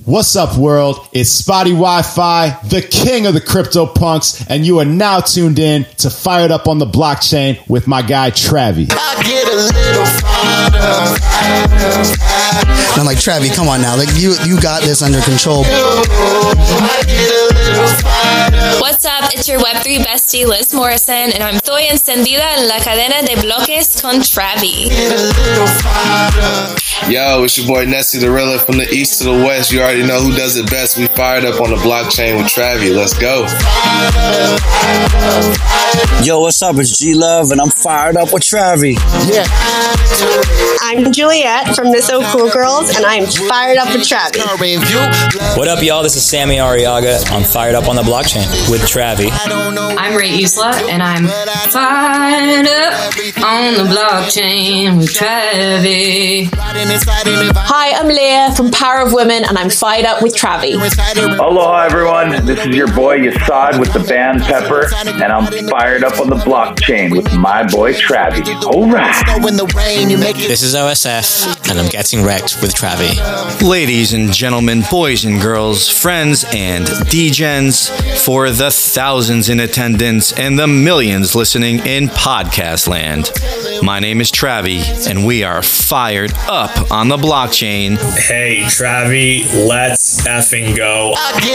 What's up, world? It's Spotty Wi-Fi, the king of the crypto punks, and you are now tuned in to Fired Up on the Blockchain with my guy, Travi. I'm like, Travi, come on now. Like, you got this under control. What's up? It's your Web3 bestie, Liz Morrison, and I'm estoy encendida en la cadena de bloques con Travi. Yo, it's your boy Nessie the Rilla from the east to the west. You already know who does it best. We fired up on the blockchain with Travi. Let's go. Yo, what's up? It's G Love, and I'm fired up with Travi. Yeah. I'm Juliet from Miss O Cool Girls, and I'm fired up with Travi. What up, y'all? This is Sammy Arriaga. I'm fired up on the blockchain with Travi. I'm Ray Isla, and I'm fired up on the blockchain with Travi. Hi, I'm Leah from Power of Women, and I'm fired up with Travi. Aloha, everyone. This is your boy Yasad with the band Pepper, and I'm fired up on the blockchain with my boy Travi. All right. This is OSF, and I'm getting wrecked with Travi. Ladies and gentlemen, boys and girls, friends and D-Gens, for the thousands in attendance and the millions listening in podcast land. My name is Travi, and we are fired up on the blockchain. Hey, Travi, let's effing go.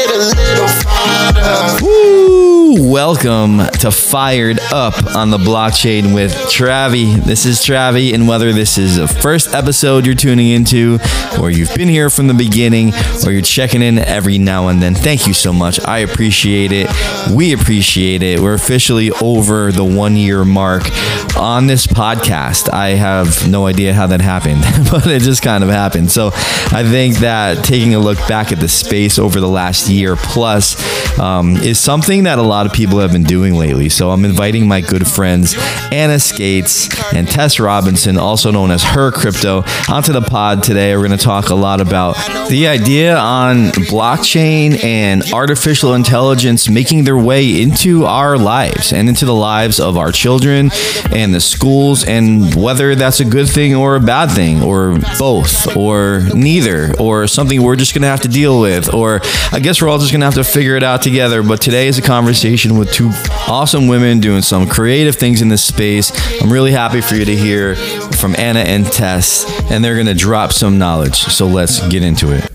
Woo! Welcome to Fired Up on the Blockchain with Travi. This is Travi, and whether this is the first episode you're tuning into, or you've been here from the beginning, or you're checking in every now and then, thank you so much. I appreciate it. We appreciate it. We're officially over the 1 year mark on this podcast. I have no idea how that happened, but it just kind of happened. So I think that taking a look back at the space over the last year plus is something that a lot of people have been doing lately. So I'm inviting my good friends Anna Skates and Tess Robinson, also known as Her Crypto, onto the pod today. We're going to talk a lot about the idea on blockchain and artificial intelligence making their way into our lives and into the lives of our children and the schools, and whether that's a good thing or a bad thing, or both, or neither, or something we're just going to have to deal with, or I guess we're all just going to have to figure it out together. But today is a conversation with two awesome women doing some creative things in this space. I'm really happy for you to hear from Anna and Tess, and they're going to drop some knowledge. So let's get into it.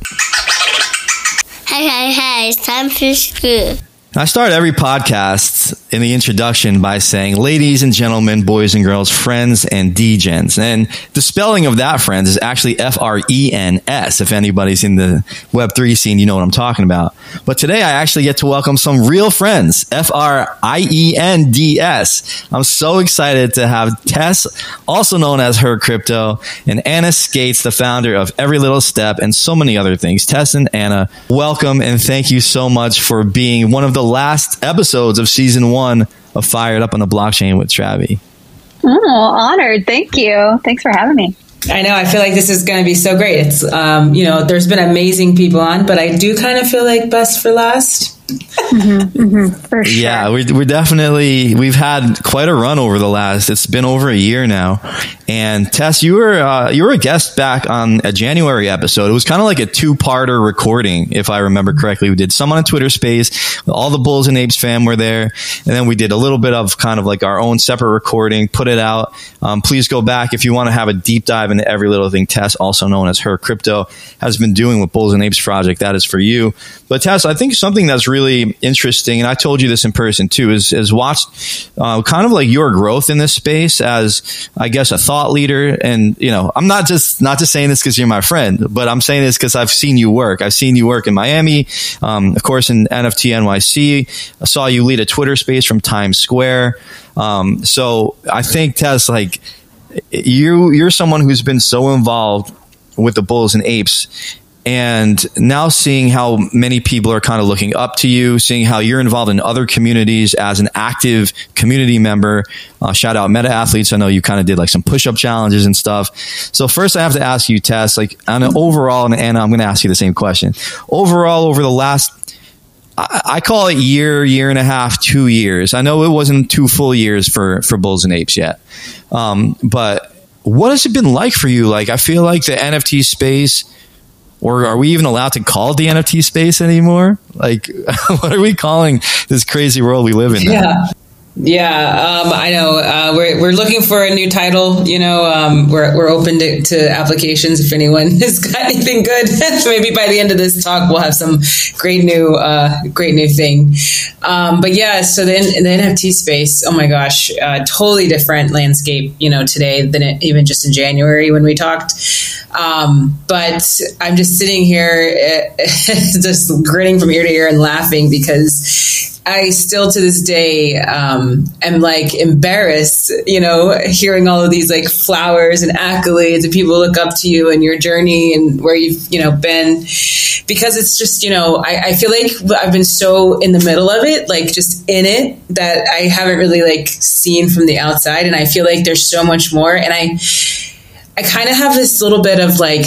Hey, it's time for school. I start every podcast in the introduction by saying, ladies and gentlemen, boys and girls, friends and D-Gens. And the spelling of that, friends, is actually F-R-E-N-S. If anybody's in the Web3 scene, you know what I'm talking about. But today I actually get to welcome some real friends, F-R-I-E-N-D-S. I'm so excited to have Tess, also known as Her Crypto, and Anna Skates, the founder of Every Little Step, and so many other things. Tess and Anna, welcome, and thank you so much for being one of the last episodes of season 1 of Fired Up on the Blockchain with Travi. Oh, honored. Thank you. Thanks for having me. I know. I feel like this is going to be so great. It's, there's been amazing people on, but I do kind of feel like best for last. For sure. Yeah, we're definitely, we've had quite a run over the last, it's been over a year now. And Tess, you were a guest back on a January episode. It was kind of like a 2-parter recording, if I remember correctly. We did some on a Twitter space, all the Bulls and Apes fam were there, and then we did a little bit of kind of like our own separate recording, put it out. Please go back if you want to have a deep dive into every little thing Tess, also known as Her Crypto, has been doing with Bulls and Apes Project. That is for you. But Tess, I think something that's really interesting, and I told you this in person too, is watched kind of like your growth in this space as, I guess, a thought leader. And I'm not just saying this because you're my friend, but I'm saying this because I've seen you work. I've seen you work in Miami, of course, in NFT NYC. I saw you lead a Twitter space from Times Square. So I think, Tess, like you're someone who's been so involved with the Bulls and Apes. And now seeing how many people are kind of looking up to you, seeing how you're involved in other communities as an active community member, shout out Meta Athletes. I know you kind of did like some push-up challenges and stuff. So first I have to ask you, Tess, like on an overall, and Anna, I'm going to ask you the same question. Overall, over the last, I call it year and a half, 2 years. I know it wasn't 2 full years for Bulls and Apes yet. But what has it been like for you? Like, I feel like the NFT space or are we even allowed to call it the NFT space anymore? Like, what are we calling this crazy world we live in now? Yeah, I know. We're looking for a new title. You know, we're open to applications if anyone has got anything good. Maybe by the end of this talk, we'll have some great new thing. But yeah, so the NFT space. Oh my gosh, totally different landscape. You know, today than even just in January when we talked. But I'm just sitting here, just grinning from ear to ear and laughing because I still to this day am like embarrassed, you know, hearing all of these like flowers and accolades and people look up to you and your journey and where you've, you know, been, because it's just, you know, I feel like I've been so in the middle of it, like just in it, that I haven't really like seen from the outside. And I feel like there's so much more. And I kind of have this little bit of like,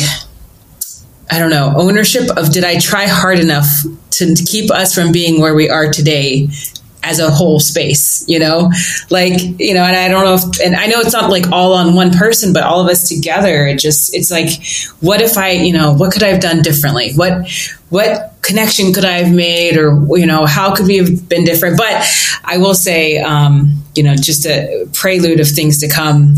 I don't know, ownership of, did I try hard enough to keep us from being where we are today as a whole space, you know, like, you know, and I don't know if, and I know it's not like all on one person, but all of us together, it's like, what if I, you know, what could I have done differently? What connection could I have made, or, you know, how could we have been different? But I will say, you know, just a prelude of things to come.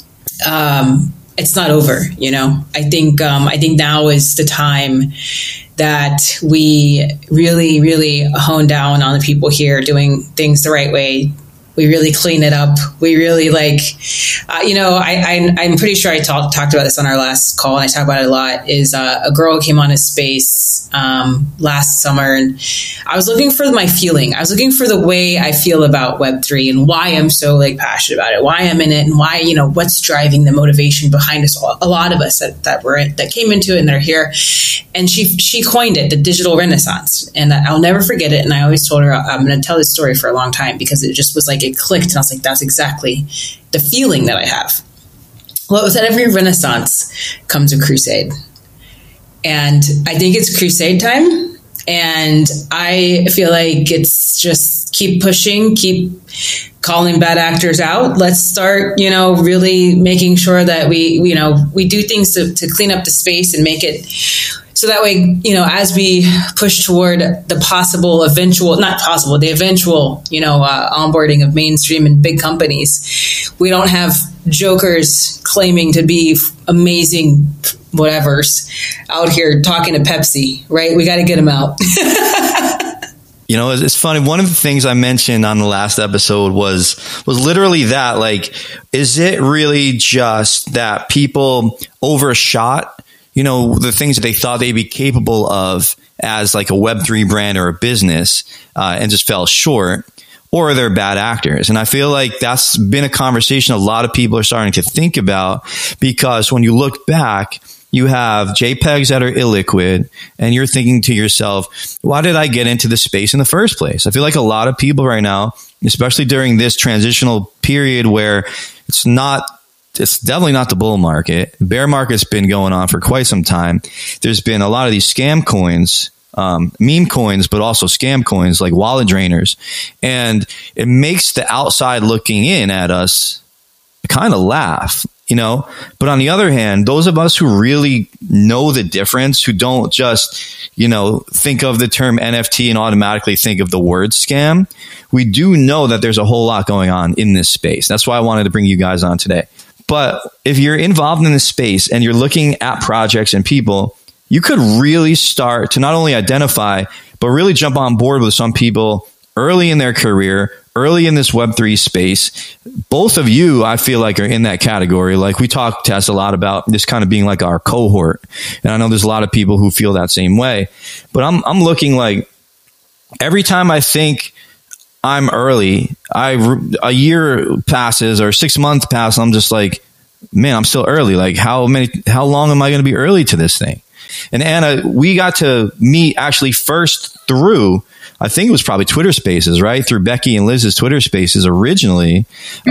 It's not over, you know. I think now is the time that we really, really hone down on the people here doing things the right way. We really clean it up. We really like, you know, I'm pretty sure I talked about this on our last call, and I talk about it a lot, is a girl came on a space last summer, and I was looking for my feeling. I was looking for the way I feel about Web3 and why I'm so like passionate about it, why I'm in it, and why, you know, what's driving the motivation behind us, a lot of us that came into it and they're here. And she coined it, the digital renaissance. And I'll never forget it. And I always told her I'm going to tell this story for a long time, because it just was like, it clicked. And I was like, that's exactly the feeling that I have. Well, with every renaissance comes a crusade. And I think it's crusade time. And I feel like it's just keep pushing, keep calling bad actors out. Let's start, you know, really making sure that we do things to clean up the space and make it so that way, you know, as we push toward the eventual, you know, onboarding of mainstream and big companies, we don't have jokers claiming to be amazing whatevers out here talking to Pepsi, right? We got to get them out. You know, it's funny. One of the things I mentioned on the last episode was literally that, like, is it really just that people overshot, you know, the things that they thought they'd be capable of as like a Web3 brand or a business, and just fell short, or they're bad actors? And I feel like that's been a conversation a lot of people are starting to think about, because when you look back, you have JPEGs that are illiquid, and you're thinking to yourself, why did I get into this space in the first place? I feel like a lot of people right now, especially during this transitional period where it's definitely not the bull market. Bear market's been going on for quite some time. There's been a lot of these scam coins, meme coins, but also scam coins like wallet drainers. And it makes the outside looking in at us kind of laugh, you know. But on the other hand, those of us who really know the difference, who don't just, you know, think of the term NFT and automatically think of the word scam, we do know that there's a whole lot going on in this space. That's why I wanted to bring you guys on today. But if you're involved in this space and you're looking at projects and people, you could really start to not only identify, but really jump on board with some people early in their career, early in this Web3 space. Both of you, I feel like, are in that category. Like, we talk, Tess, a lot about this kind of being like our cohort. And I know there's a lot of people who feel that same way. But I'm looking like, every time I think I'm early, a year passes or 6 months pass, I'm just like, man, I'm still early. Like, how long am I going to be early to this thing? And Anna, we got to meet actually first through, I think it was probably Twitter Spaces, right? Through Becky and Liz's Twitter Spaces originally.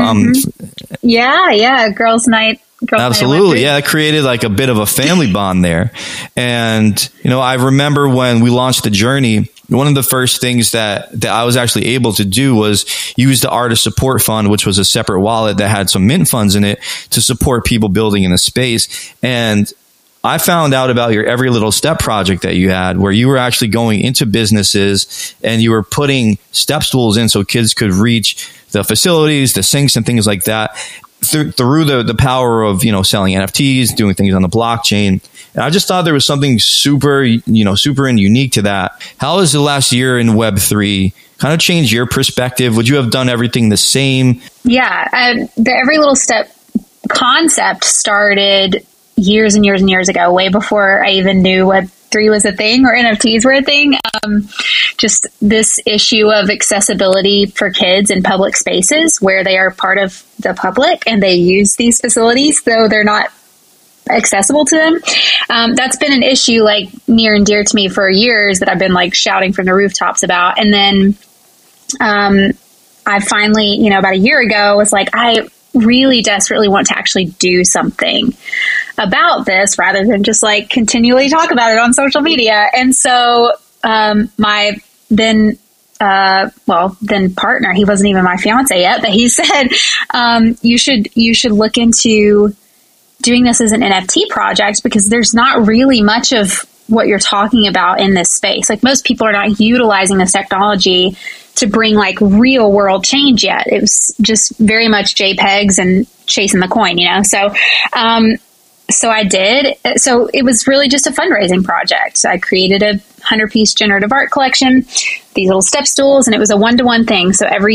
Yeah. Girls Night. Absolutely. Yeah. It created like a bit of a family bond there. And, you know, I remember when we launched the journey, one of the first things that I was actually able to do was use the Artist Support Fund, which was a separate wallet that had some mint funds in it to support people building in the space. And I found out about your Every Little Step project that you had, where you were actually going into businesses and you were putting step stools in so kids could reach the facilities, the sinks and things like that through the power of, selling NFTs, doing things on the blockchain. And I just thought there was something super and unique to that. How has the last year in Web3 kind of changed your perspective? Would you have done everything the same? Yeah. The Every Little Step concept started years and years and years ago, way before I even knew Web3 was a thing or NFTs were a thing. Just this issue of accessibility for kids in public spaces where they are part of the public and they use these facilities, though they're not accessible to them. That's been an issue like near and dear to me for years that I've been like shouting from the rooftops about. And then I finally, about a year ago was like, I really desperately want to actually do something about this rather than just like continually talk about it on social media. And so my then partner, he wasn't even my fiance yet, but he said, you should look into doing this as an NFT project, because there's not really much of what you're talking about in this space. Like, most people are not utilizing this technology to bring like real world change yet. It was just very much JPEGs and chasing the coin, So I did. So it was really just a fundraising project. So I created a 100-piece generative art collection, these little step stools, and it was a 1-to-1 thing. So every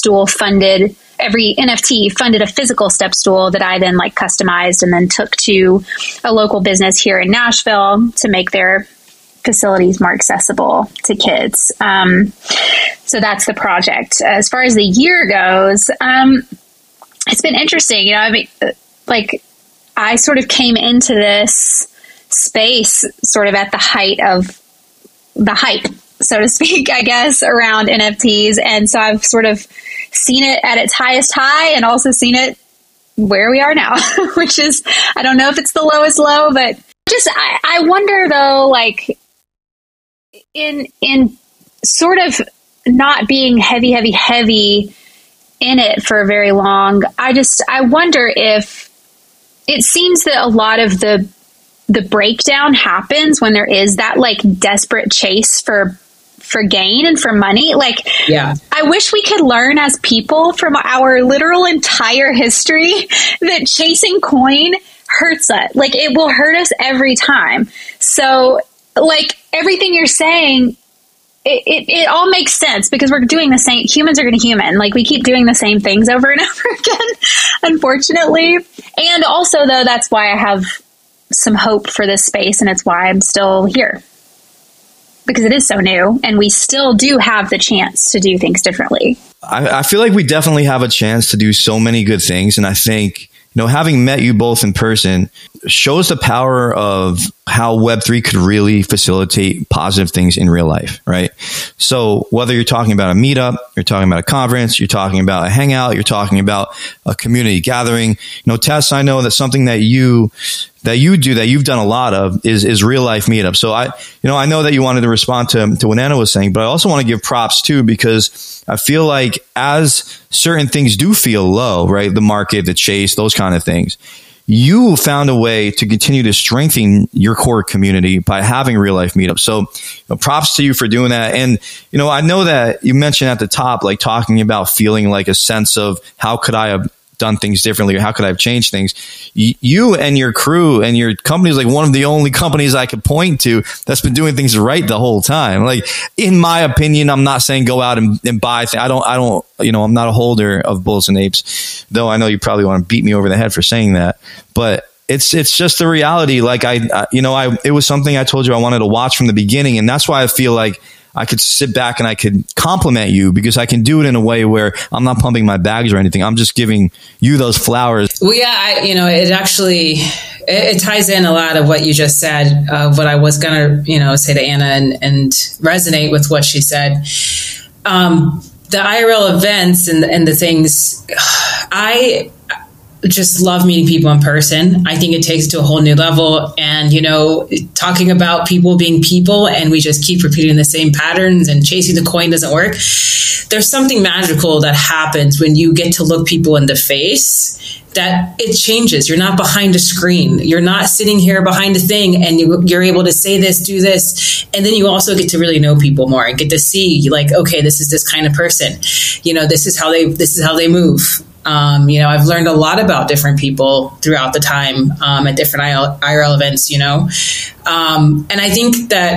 NFT funded a physical step stool that I then like customized and then took to a local business here in Nashville to make their facilities more accessible to kids. So that's the project. As far as the year goes, it's been interesting. I sort of came into this space sort of at the height of the hype, so to speak, I guess, around NFTs. And so I've sort of seen it at its highest high and also seen it where we are now, which is, I don't know if it's the lowest low, but just, I wonder though, like in sort of not being heavy in it for very long, I wonder if it seems that a lot of the breakdown happens when there is that like desperate chase for gain and for money. Like, yeah, I wish we could learn as people from our literal entire history that chasing coin hurts us. Like, it will hurt us every time. So like everything you're saying, it all makes sense because we're doing the same. Humans are going to human. Like, we keep doing the same things over and over again, unfortunately. And also, though, that's why I have some hope for this space, and it's why I'm still here. Because it is so new, and we still do have the chance to do things differently. I feel like we definitely have a chance to do so many good things. And I think, having met you both in person shows the power of how Web3 could really facilitate positive things in real life, right? So whether you're talking about a meetup, you're talking about a conference, you're talking about a hangout, you're talking about a community gathering, Tess, I know that something that you've done a lot of is real life meetups. So I know that you wanted to respond to what Anna was saying, but I also want to give props too, because I feel like as certain things do feel low, right? The market, the chase, those kind of things, you found a way to continue to strengthen your core community by having real life meetups. So props to you for doing that. And, I know that you mentioned at the top, like talking about feeling like a sense of how could I have done things differently, or how could I have changed things? You and your crew and your company is like one of the only companies I could point to that's been doing things right the whole time. Like, in my opinion, I'm not saying go out and buy things. I don't, I'm not a holder of Bulls and Apes, though I know you probably want to beat me over the head for saying that, but it's just the reality. Like it was something I told you I wanted to watch from the beginning. And that's why I feel like I could sit back and I could compliment you, because I can do it in a way where I'm not pumping my bags or anything. I'm just giving you those flowers. Well, yeah, it actually, it ties in a lot of what you just said, what I was going to, say to Anna and resonate with what she said. The IRL events and the things, I just love meeting people in person. I think it takes it to a whole new level. And, talking about people being people, and we just keep repeating the same patterns and chasing the coin doesn't work. There's something magical that happens when you get to look people in the face that it changes. You're not behind a screen. You're not sitting here behind a thing and you're able to say this, do this. And then you also get to really know people more and get to see like, okay, this is this kind of person, this is how they move. I've learned a lot about different people throughout the time, at different IRL events, and I think that,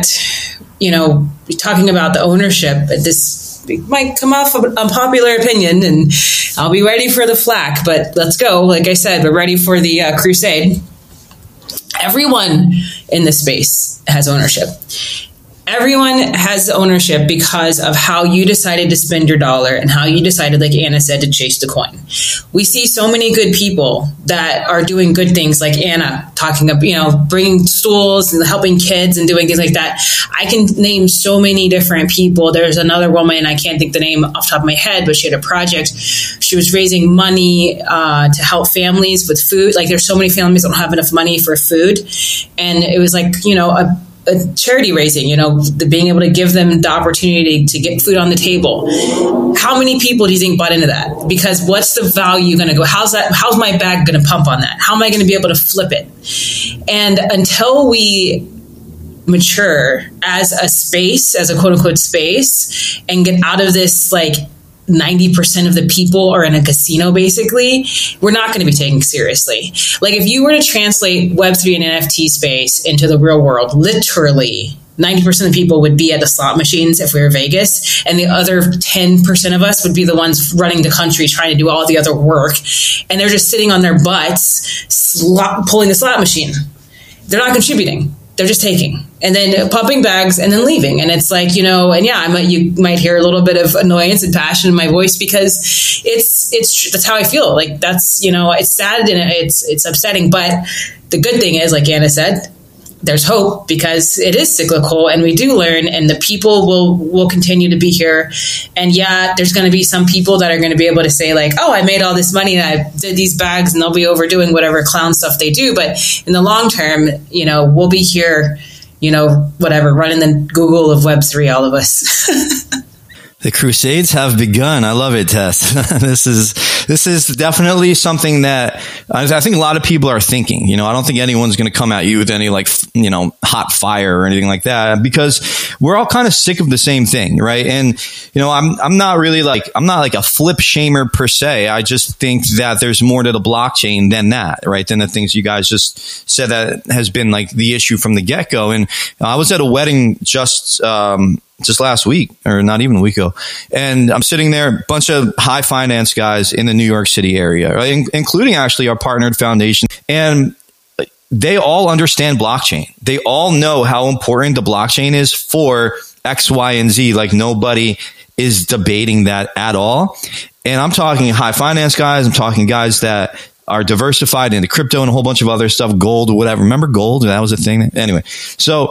talking about the ownership, this might come off an unpopular opinion and I'll be ready for the flack, but let's go. Like I said, we're ready for the crusade. Everyone in the space has ownership. Everyone has ownership because of how you decided to spend your dollar and how you decided, like Anna said, to chase the coin. We see so many good people that are doing good things, like Anna talking about, bringing stools and helping kids and doing things like that. I can name so many different people. There's another woman, I can't think the name off the top of my head, but she had a project. She was raising money to help families with food. Like there's so many families that don't have enough money for food. And it was like, a charity raising, being able to give them the opportunity to get food on the table. How many people do you think bought into that? Because what's the value going to go? How's my bag going to pump on that? How am I going to be able to flip it? And until we mature as a space, as a quote unquote space, and get out of this, like 90% of the people are in a casino, basically, we're not going to be taken seriously. Like if you were to translate Web3 and NFT space into the real world, literally 90% of people would be at the slot machines if we were Vegas, and the other 10% of us would be the ones running the country trying to do all the other work, and they're just sitting on their butts pulling the slot machine. They're not contributing. They're just taking and then pumping bags and then leaving. And it's like, you might hear a little bit of annoyance and passion in my voice because that's how I feel. Like that's, it's sad and it's upsetting. But the good thing is, like Anna said, there's hope because it is cyclical and we do learn and the people will continue to be here. And yeah, there's going to be some people that are going to be able to say like, oh, I made all this money and I did these bags, and they'll be overdoing whatever clown stuff they do. But in the long term, we'll be here, running the Google of Web3, all of us. The Crusades have begun. I love it, Tess. This is definitely something that I think a lot of people are thinking. I don't think anyone's going to come at you with any hot fire or anything like that, because we're all kind of sick of the same thing, right? And I'm not like a flip shamer per se. I just think that there's more to the blockchain than that, right? Than the things you guys just said that has been like the issue from the get go. And I was at a wedding just last week, or not even a week ago. And I'm sitting there, a bunch of high finance guys in the New York City area, right? Including actually our partnered foundation. And they all understand blockchain. They all know how important the blockchain is for X, Y, and Z. Like nobody is debating that at all. And I'm talking high finance guys. I'm talking guys that are diversified into crypto and a whole bunch of other stuff, gold, whatever. Remember gold? That was a thing. Anyway, so,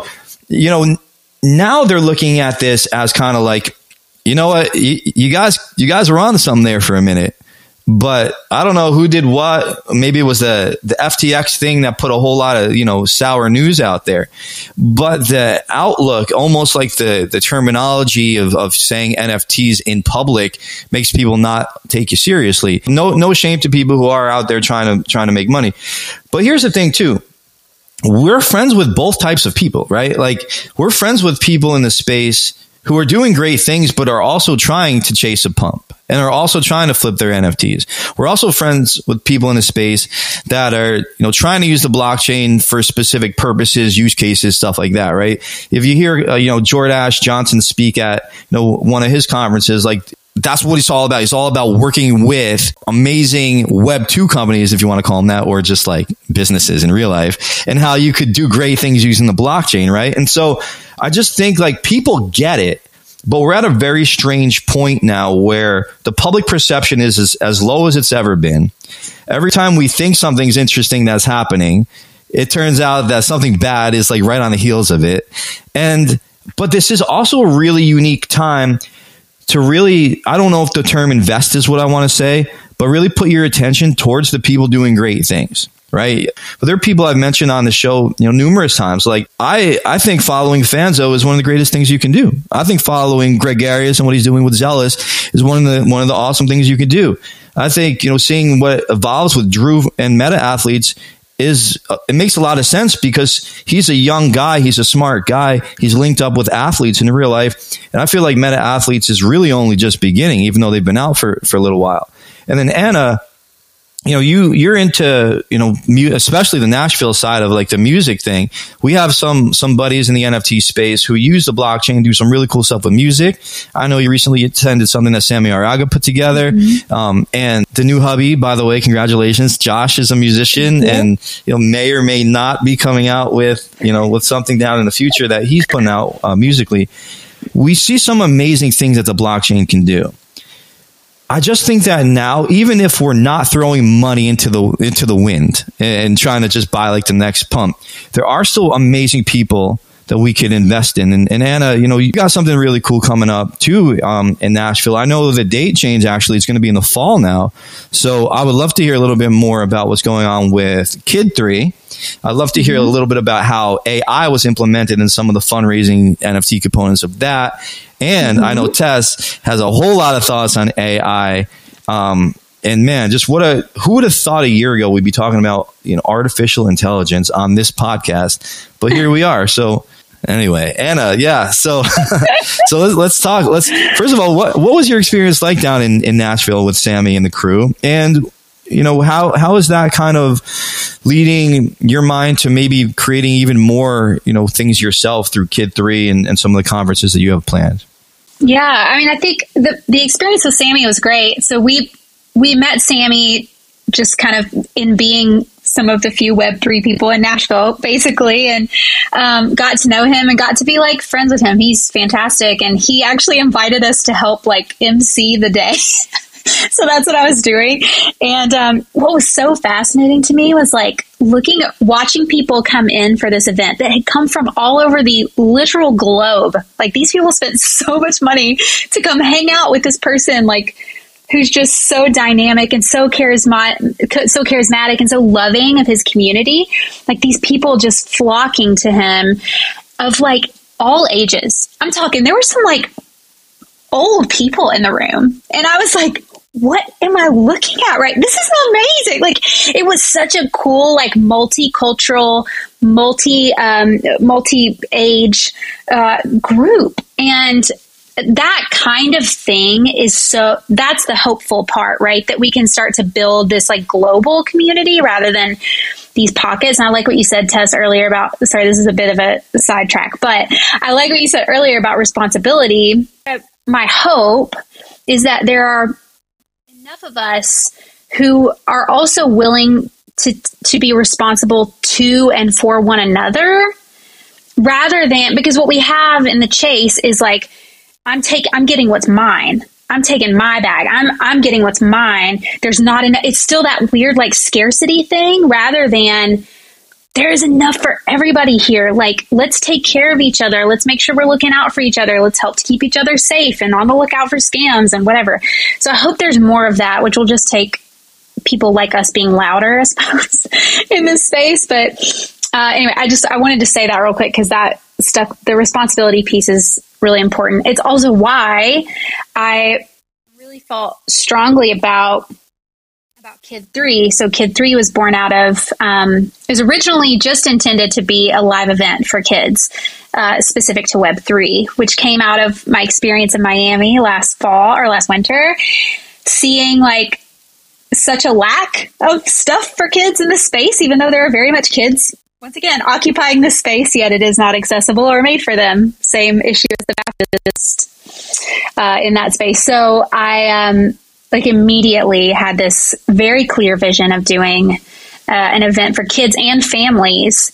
now they're looking at this as kind of like, you know what, you guys were on to something there for a minute, but I don't know who did what. Maybe it was the FTX thing that put a whole lot of, sour news out there. But the outlook, almost like the terminology of saying NFTs in public makes people not take you seriously. No shame to people who are out there trying to make money. But here's the thing too. We're friends with both types of people, right? Like we're friends with people in the space who are doing great things, but are also trying to chase a pump and are also trying to flip their NFTs. We're also friends with people in the space that are, trying to use the blockchain for specific purposes, use cases, stuff like that, right? If you hear, Jordash Johnson speak at, one of his conferences, like that's what he's all about. He's all about working with amazing Web 2 companies, if you want to call them that, or just like businesses in real life, and how you could do great things using the blockchain, right? And so I just think like people get it, but we're at a very strange point now where the public perception is as low as it's ever been. Every time we think something's interesting that's happening, it turns out that something bad is like right on the heels of it. But this is also a really unique time to really, I don't know if the term invest is what I want to say, but really put your attention towards the people doing great things, right? But there are people I've mentioned on the show, numerous times. Like I think following Fanzo is one of the greatest things you can do. I think following Gregarious and what he's doing with Zealous is one of the awesome things you can do. I think, seeing what evolves with Drew and Meta Athletes it makes a lot of sense, because he's a young guy. He's a smart guy. He's linked up with athletes in real life. And I feel like Meta Athletes is really only just beginning, even though they've been out for a little while. And then Anna, you're into, especially the Nashville side of like the music thing. We have some buddies in the NFT space who use the blockchain, do some really cool stuff with music. I know you recently attended something that Sammy Arriaga put together. And the new hubby, by the way, congratulations. Josh is a musician and, may or may not be coming out with something down in the future that he's putting out musically. We see some amazing things that the blockchain can do. I just think that now, even if we're not throwing money into the wind and trying to just buy like the next pump, there are still amazing people that we could invest in. And Anna, you got something really cool coming up too in Nashville. I know the date change actually is going to be in the fall now. So I would love to hear a little bit more about what's going on with Kid 3. I'd love to hear a little bit about how AI was implemented in some of the fundraising NFT components of that. And I know Tess has a whole lot of thoughts on AI. And man, just who would have thought a year ago we'd be talking about, artificial intelligence on this podcast, but here we are. So anyway, Anna, yeah. So, let's talk. First of all, what was your experience like down in Nashville with Sammy and the crew? And, how is that kind of leading your mind to maybe creating even more, things yourself through Kid 3 and some of the conferences that you have planned? Yeah. I mean, I think the experience with Sammy was great. So we met Sammy just kind of in being some of the few Web3 people in Nashville, basically, and got to know him and got to be like friends with him. He's fantastic. And he actually invited us to help like MC the day. So that's what I was doing. And what was so fascinating to me was like watching people come in for this event that had come from all over the literal globe. Like these people spent so much money to come hang out with this person, like who's just so dynamic and so charismatic and so loving of his community. Like these people just flocking to him of like all ages. I'm talking, there were some like old people in the room. And I was like, what am I looking at? Right. This is amazing. Like it was such a cool, like multicultural, multi-age group. And that kind of thing that's the hopeful part, right? That we can start to build this like global community rather than these pockets. And I like what you said, Tess, earlier about, sorry, this is a bit of a sidetrack, but I like what you said earlier about responsibility. My hope is that there are enough of us who are also willing to be responsible to and for one another, rather than, because what we have in the chase is like, I'm getting what's mine. I'm taking my bag. I'm getting what's mine. There's not enough. It's still that weird like scarcity thing, rather than there's enough for everybody here. Like, let's take care of each other. Let's make sure we're looking out for each other. Let's help to keep each other safe and on the lookout for scams and whatever. So I hope there's more of that, which will just take people like us being louder, I suppose, in this space. But anyway, I wanted to say that real quick, because that stuff, the responsibility piece is really important. It's also why I really felt strongly about Kid 3. So Kid 3 was born out of, it was originally just intended to be a live event for kids, specific to Web3, which came out of my experience in Miami last winter, seeing like such a lack of stuff for kids in this space, even though there are very much kids, once again, occupying this space, yet it is not accessible or made for them. Same issue as the Baptist in that space. So I, immediately had this very clear vision of doing an event for kids and families,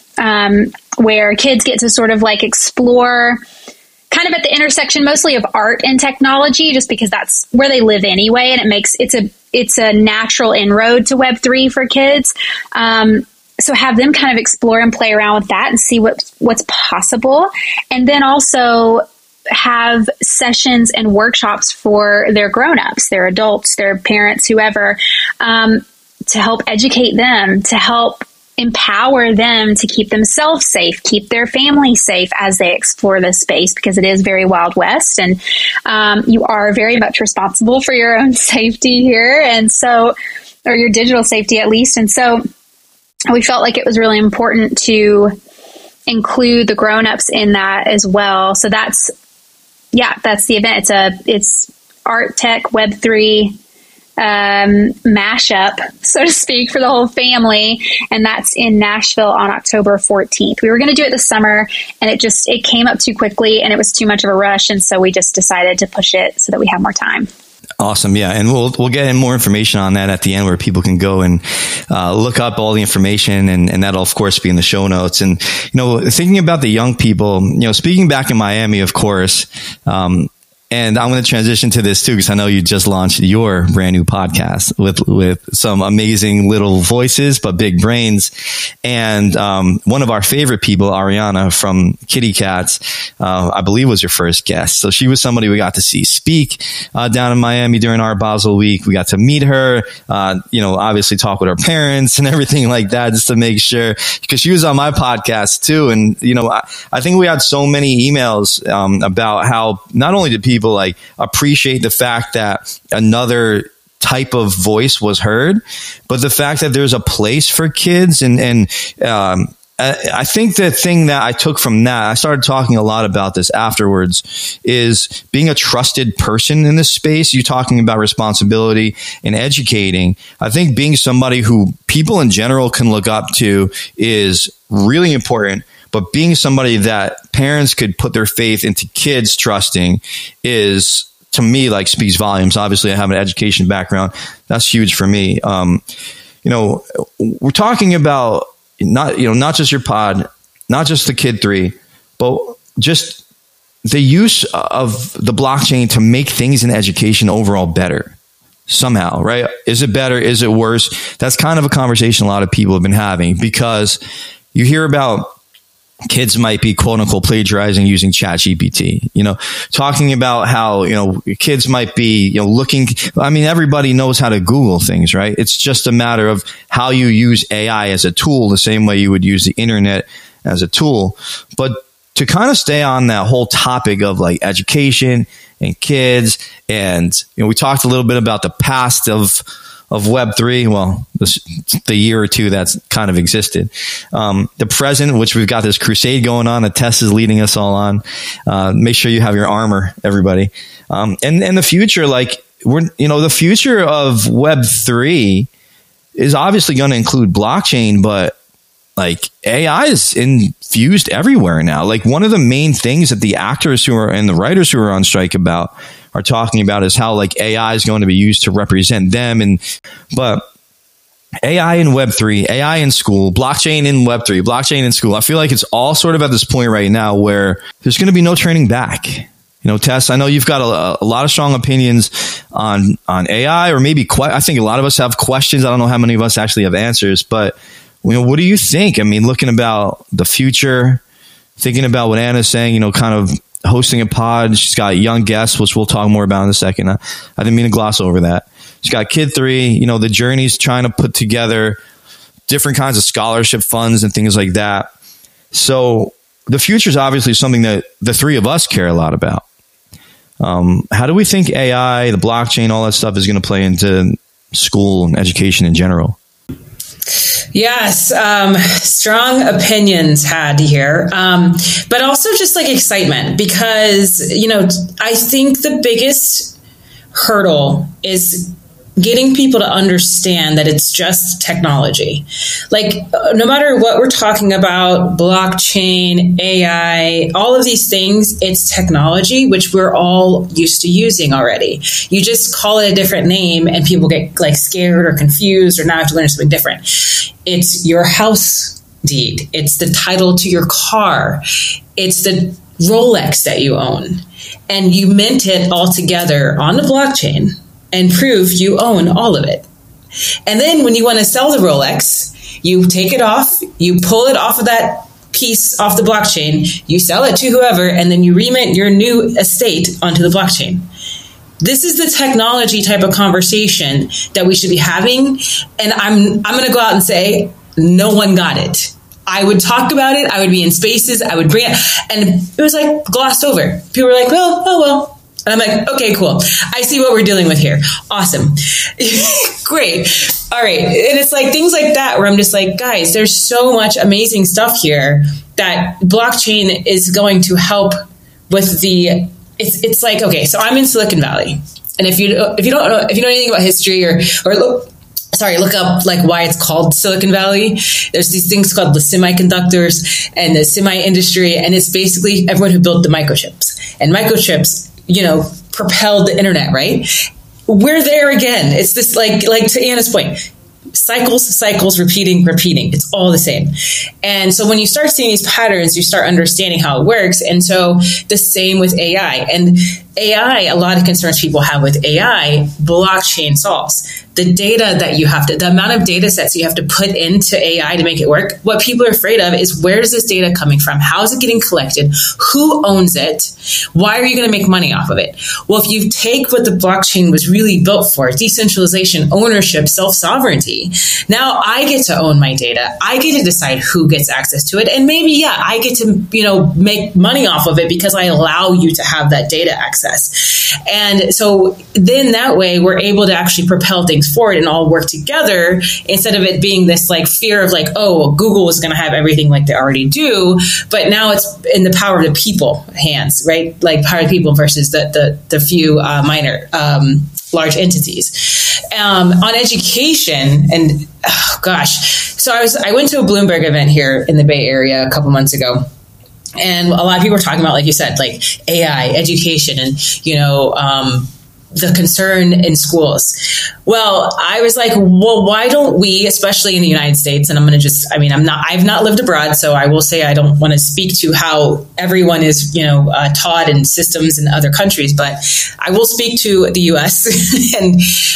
where kids get to sort of like explore kind of at the intersection mostly of art and technology, just because that's where they live anyway. And it's a natural inroad to Web3 for kids. So have them kind of explore and play around with that and see what's possible. And then also have sessions and workshops for their grown-ups, their adults, their parents, whoever, to help educate them, to help empower them to keep themselves safe, keep their family safe as they explore this space, because it is very Wild West, and you are very much responsible for your own safety here, and so, or your digital safety at least. And so we felt like it was really important to include the grown-ups in that as well. So that's the event. It's art, tech, Web3 mashup, so to speak, for the whole family, and that's in Nashville on October 14th. We were going to do it this summer, and it came up too quickly, and it was too much of a rush, and so we just decided to push it so that we have more time. Awesome. Yeah. And we'll get in more information on that at the end, where people can go and look up all the information, and that'll of course be in the show notes. And, thinking about the young people, speaking back in Miami, of course, and I'm going to transition to this too, because I know you just launched your brand new podcast with some amazing little voices, but big brains. And one of our favorite people, Ariana from Kitty Cats, I believe was your first guest. So she was somebody we got to see speak down in Miami during our Basel week. We got to meet her, obviously talk with her parents and everything like that, just to make sure, because she was on my podcast too. And, I think we had so many emails about how not only did people appreciate the fact that another type of voice was heard, but the fact that there's a place for kids. And I think the thing that I took from that, I started talking a lot about this afterwards, is being a trusted person in this space. You talking about responsibility and educating. I think being somebody who people in general can look up to is really important. But being somebody that parents could put their faith into kids trusting is, to me, speaks volumes. Obviously, I have an education background. That's huge for me. We're talking about not just your pod, not just the Kid 3, but just the use of the blockchain to make things in education overall better somehow, right? Is it better? Is it worse? That's kind of a conversation a lot of people have been having, because you hear about kids might be quote unquote plagiarizing using ChatGPT, talking about how, kids might be, looking, everybody knows how to Google things, right? It's just a matter of how you use AI as a tool, the same way you would use the internet as a tool. But to kind of stay on that whole topic of education and kids, and, we talked a little bit about the past of Web3, well, the year or two that's kind of existed. The present, which we've got this crusade going on that Tess is leading us all on. Make sure you have your armor, everybody. And the future, the future of Web3 is obviously going to include blockchain, but AI is infused everywhere now. One of the main things that the actors and the writers who are on strike are talking about is how AI is going to be used to represent them. But AI in Web3, AI in school, blockchain in Web3, blockchain in school. I feel like it's all sort of at this point right now where there's going to be no turning back. Tess, I know you've got a lot of strong opinions on AI, or maybe I think a lot of us have questions. I don't know how many of us actually have answers, but what do you think? Looking about the future, thinking about what Anna's saying, kind of hosting a pod. She's got young guests, which we'll talk more about in a second. I didn't mean to gloss over that. She's got Kid 3, the journey's trying to put together different kinds of scholarship funds and things like that. So the future is obviously something that the three of us care a lot about. How do we think AI, the blockchain, all that stuff is going to play into school and education in general? Yes, strong opinions had here, but also just excitement, because, I think the biggest hurdle is getting people to understand that it's just technology. No matter what we're talking about, blockchain, AI, all of these things, it's technology, which we're all used to using already. You just call it a different name and people get scared or confused, or now have to learn something different. It's your house deed. It's the title to your car. It's the Rolex that you own. And you mint it all together on the blockchain and prove you own all of it. And then when you want to sell the Rolex, you take it off, you pull it off of that piece off the blockchain, you sell it to whoever, and then you remit your new estate onto the blockchain. This is the technology type of conversation that we should be having. And I'm going to go out and say, no one got it. I would talk about it. I would be in spaces. I would bring it. And it was like glossed over. People were like, well. And I'm like, okay, cool. I see what we're dealing with here. Awesome. Great. All right. And it's like things like that where I'm just like, guys, there's so much amazing stuff here that blockchain is going to help with it's like, okay, so I'm in Silicon Valley. And if you know anything about history or look up like why it's called Silicon Valley. There's these things called the semiconductors and the semi industry. And it's basically everyone who built the microchips. And microchips, propelled the internet, right? We're there again. It's this like to Anna's point, cycles, repeating. It's all the same. And so when you start seeing these patterns, you start understanding how it works. And so the same with AI. And AI, a lot of concerns people have with AI, blockchain solves. The data that the amount of data sets you have to put into AI to make it work, what people are afraid of is where is this data coming from? How is it getting collected? Who owns it? Why are you going to make money off of it? Well, if you take what the blockchain was really built for, decentralization, ownership, self-sovereignty, now I get to own my data. I get to decide who gets access to it. And maybe, I get to, make money off of it because I allow you to have that data access. And so then that way we're able to actually propel things forward and all work together instead of it being this like fear of like, oh, Google is going to have everything like they already do. But now it's in the power of the people hands, right? Like power of the people versus the few minor large entities. On education and so I went to a Bloomberg event here in the Bay Area a couple months ago. And a lot of people were talking about, like you said, like AI, education, and, the concern in schools. Well, I was like, well, why don't we, especially in the United States, and I've not lived abroad, so I will say I don't want to speak to how everyone is, taught in systems in other countries, but I will speak to the US. And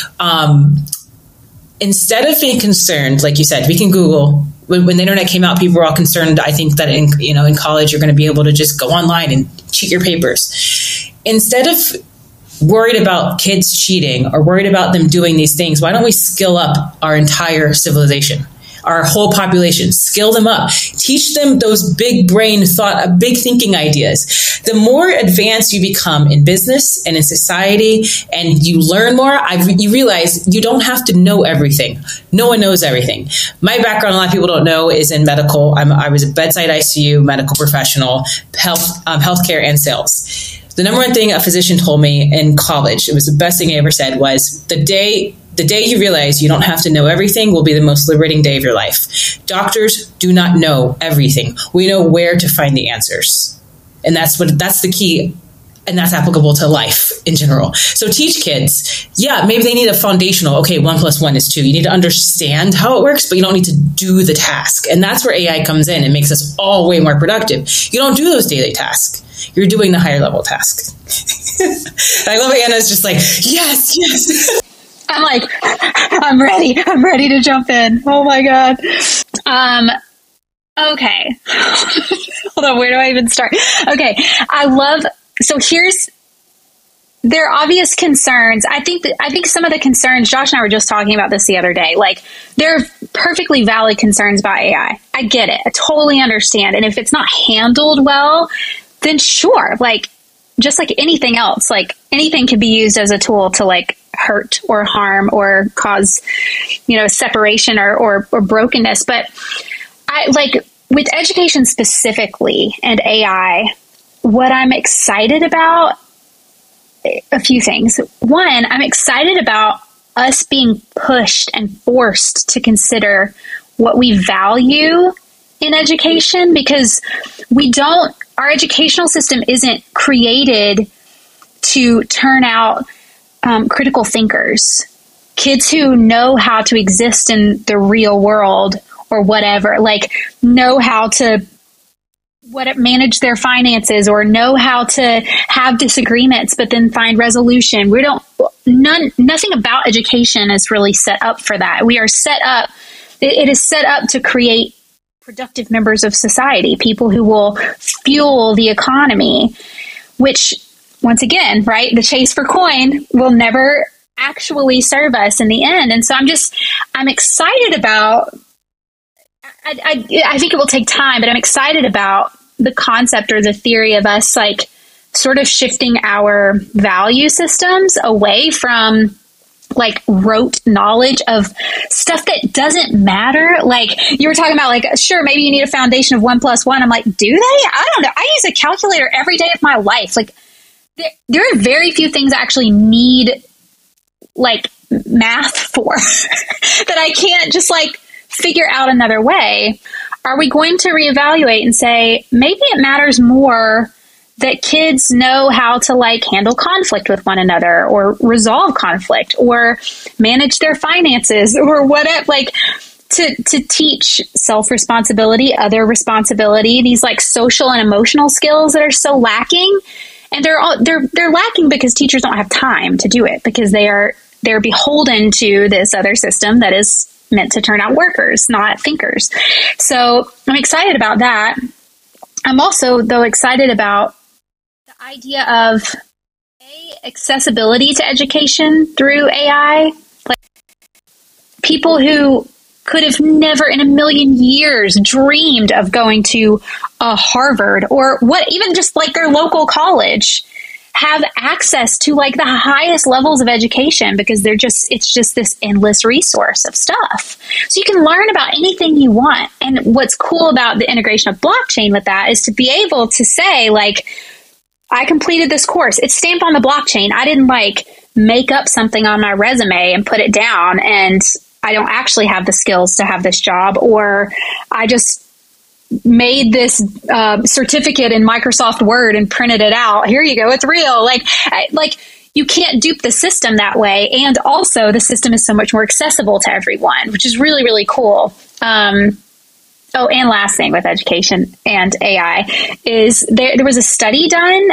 instead of being concerned, like you said, we can Google. When the internet came out, people were all concerned. I think that in college, you're going to be able to just go online and cheat your papers. Instead of worried about kids cheating or worried about them doing these things, why don't we skill up our entire civilization, our whole population, skill them up, teach them those big brain thought, big thinking ideas. The more advanced you become in business and in society and you learn more, you realize you don't have to know everything. No one knows everything. My background, a lot of people don't know, is in medical. I was a bedside ICU medical professional, healthcare and sales. The number one thing a physician told me in college, it was the best thing he ever said, was the day you realize you don't have to know everything will be the most liberating day of your life. Doctors do not know everything. We know where to find the answers. And that's the key. And that's applicable to life in general. So teach kids. Yeah, maybe they need a foundational. Okay, 1 + 1 is 2. You need to understand how it works, but you don't need to do the task. And that's where AI comes in and makes us all way more productive. You don't do those daily tasks. You're doing the higher level task. I love Anna's just like, yes. I'm like, I'm ready to jump in. Oh my God. Okay. Hold on. Where do I even start? Okay. There are obvious concerns. I think some of the concerns, Josh and I were just talking about this the other day, like there are perfectly valid concerns about AI. I get it. I totally understand. And if it's not handled well, then sure, like just like anything else, like anything can be used as a tool to like hurt or harm or cause, separation or brokenness. But I like with education specifically and AI, what I'm excited about, a few things. One, I'm excited about us being pushed and forced to consider what we value in education, because our educational system isn't created to turn out critical thinkers, kids who know how to exist in the real world or whatever, like know how to manage their finances or know how to have disagreements, but then find resolution. Nothing about education is really set up for that. We are set up. It is set up to create productive members of society, people who will fuel the economy, which once again, right, the chase for coin will never actually serve us in the end. And so I'm excited about I think it will take time, but I'm excited about the concept or the theory of us like sort of shifting our value systems away from like rote knowledge of stuff that doesn't matter. Like you were talking about, like, sure, maybe you need a foundation of 1 + 1. I'm like, do they? I don't know. I use a calculator every day of my life. Like there are very few things I actually need like math for that I can't just like figure out another way. Are we going to reevaluate and say, maybe it matters more that kids know how to like handle conflict with one another or resolve conflict or manage their finances or whatever, like to teach self-responsibility, other responsibility, these like social and emotional skills that are so lacking. And they're lacking because teachers don't have time to do it, because they're beholden to this other system that is meant to turn out workers, not thinkers. So I'm excited about that. I'm also, though, excited about the idea of accessibility to education through AI. Like people who could have never in a million years dreamed of going to a Harvard or what, even just like their local college, have access to like the highest levels of education because it's just this endless resource of stuff. So you can learn about anything you want. And what's cool about the integration of blockchain with that is to be able to say, like, I completed this course. It's stamped on the blockchain. I didn't like make up something on my resume and put it down, and I don't actually have the skills to have this job, or I just made this certificate in Microsoft Word and printed it out. Here you go. It's real. Like you can't dupe the system that way. And also the system is so much more accessible to everyone, which is really, really cool. And last thing with education and AI is there was a study done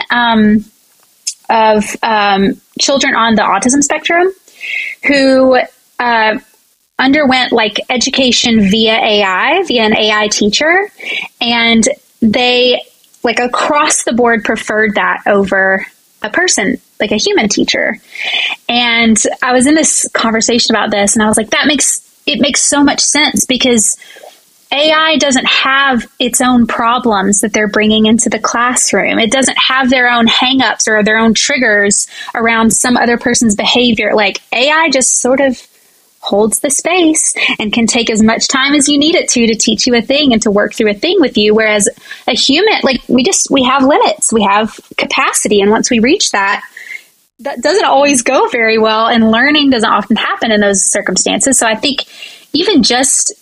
of children on the autism spectrum who underwent like education via an AI teacher, and they like across the board preferred that over a person, like a human teacher. And I was in this conversation about this, and I was like, it makes so much sense, because AI doesn't have its own problems that they're bringing into the classroom. It doesn't have their own hangups or their own triggers around some other person's behavior. Like AI just sort of holds the space and can take as much time as you need it to teach you a thing and to work through a thing with you. Whereas a human, like we have limits, we have capacity. And once we reach that doesn't always go very well. And learning doesn't often happen in those circumstances. So I think even just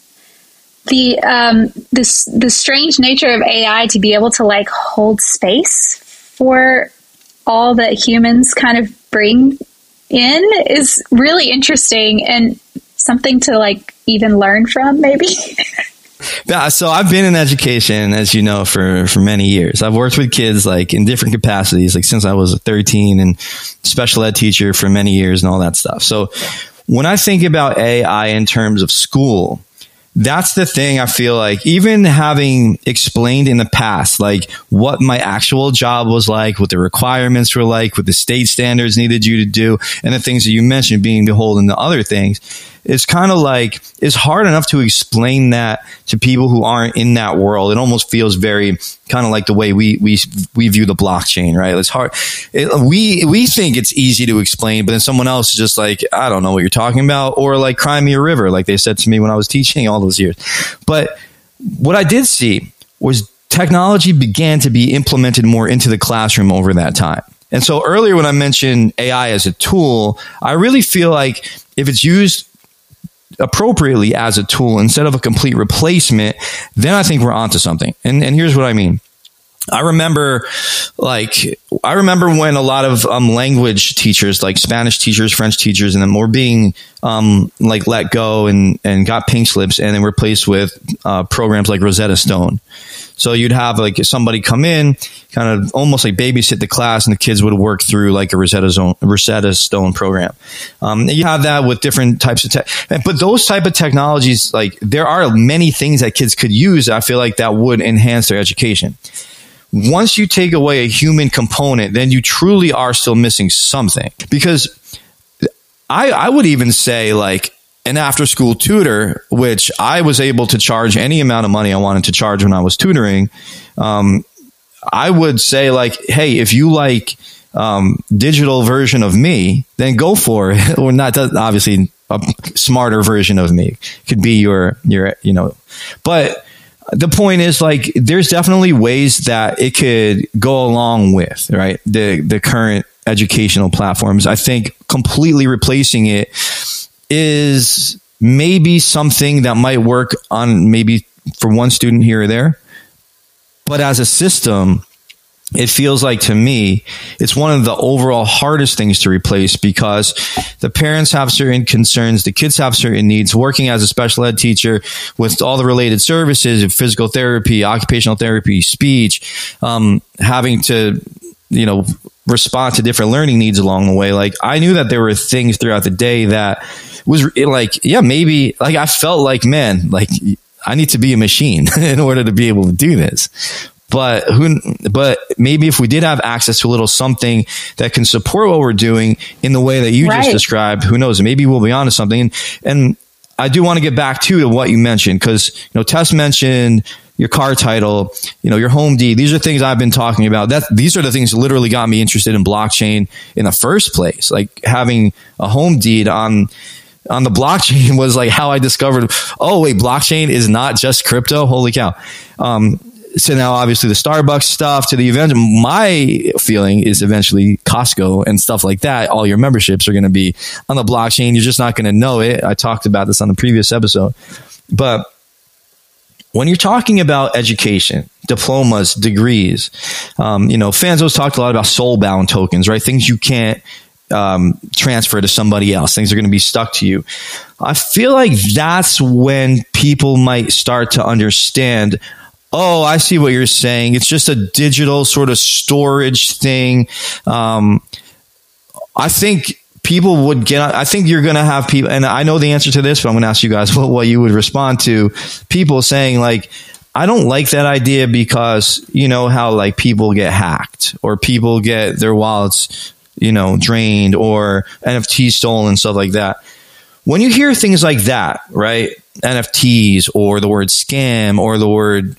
the strange nature of AI to be able to like hold space for all that humans kind of bring in is really interesting and something to like even learn from, maybe. Yeah, so I've been in education, as you know, for many years. I've worked with kids like in different capacities, like since I was 13, and special ed teacher for many years and all that stuff. So when I think about AI in terms of school, that's the thing I feel like, even having explained in the past, like what my actual job was like, what the requirements were like, what the state standards needed you to do, and the things that you mentioned being beholden to other things, it's kind of like, it's hard enough to explain that to people who aren't in that world. It almost feels very kind of like the way we view the blockchain, right? It's hard. We think it's easy to explain, but then someone else is just like, I don't know what you're talking about. Or like Cry Me a River, like they said to me when I was teaching all those years. But what I did see was technology began to be implemented more into the classroom over that time. And so earlier when I mentioned AI as a tool, I really feel like if it's used appropriately as a tool instead of a complete replacement, then I think we're onto something. And here's what I mean. I remember when a lot of language teachers, like Spanish teachers, French teachers, and them were being like let go and got pink slips, and then replaced with programs like Rosetta Stone. So you'd have like somebody come in, kind of almost like babysit the class, and the kids would work through like a Rosetta Stone program. You have that with different types of tech, but those type of technologies, like there are many things that kids could use. I feel like that would enhance their education. Once you take away a human component, then you truly are still missing something. Because I would even say, like, an after school tutor, which I was able to charge any amount of money I wanted to charge when I was tutoring, I would say like, hey, if you like digital version of me, then go for it. Or not, obviously a smarter version of me could be your, but the point is like, there's definitely ways that it could go along with, right, the current educational platforms. I think completely replacing it is maybe something that might work on maybe for one student here or there. But as a system, it feels like to me, it's one of the overall hardest things to replace because the parents have certain concerns, the kids have certain needs. Working as a special ed teacher with all the related services, physical therapy, occupational therapy, speech, having to, respond to different learning needs along the way. Like I knew that there were things throughout the day that was like, yeah, maybe like I felt like, man, like I need to be a machine in order to be able to do this. But maybe if we did have access to a little something that can support what we're doing in the way that you just described, who knows? Maybe we'll be onto something. And I do want to get back to what you mentioned because Tess mentioned your car title, your home deed. These are things I've been talking about. These are the things that literally got me interested in blockchain in the first place. Like having a home deed on the blockchain was like how I discovered, oh wait, blockchain is not just crypto. Holy cow. So now obviously the Starbucks stuff to the event, my feeling is eventually Costco and stuff like that. All your memberships are going to be on the blockchain. You're just not going to know it. I talked about this on the previous episode, but when you're talking about education, diplomas, degrees, Fanzo's talked a lot about soul-bound tokens, right? Things you can't transfer to somebody else. Things are going to be stuck to you. I feel like that's when people might start to understand, oh, I see what you're saying. It's just a digital sort of storage thing. I think people would I think you're going to have people, and I know the answer to this, but I'm going to ask you guys what you would respond to people saying like, I don't like that idea because how like people get hacked or people get their wallets, drained or NFTs stolen and stuff like that. When you hear things like that, right? NFTs or the word scam or the word,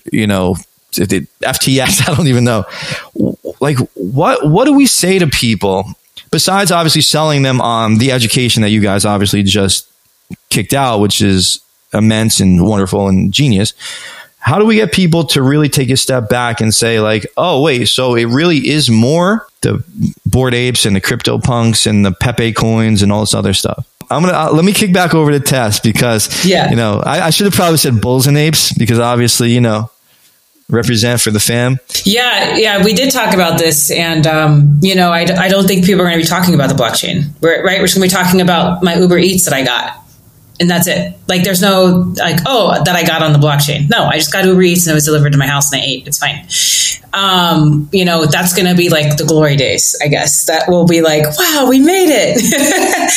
FTX, I don't even know. Like what do we say to people? Besides obviously selling them on the education that you guys obviously just kicked out, which is immense and wonderful and genius. How do we get people to really take a step back and say like, oh, wait, so it really is more the Bored Apes and the CryptoPunks and the Pepe coins and all this other stuff? Let me kick back over to Tess because, I should have probably said Bulls and Apes because obviously, represent for the fam. Yeah, we did talk about this, and I don't think people are going to be talking about the blockchain. We're just going to be talking about my Uber Eats that I got, and that's it. Like, there's no like, oh, that I got on the blockchain. No, I just got Uber Eats and it was delivered to my house and I ate. It's fine. That's going to be like the glory days, I guess. That will be like, wow, we made it.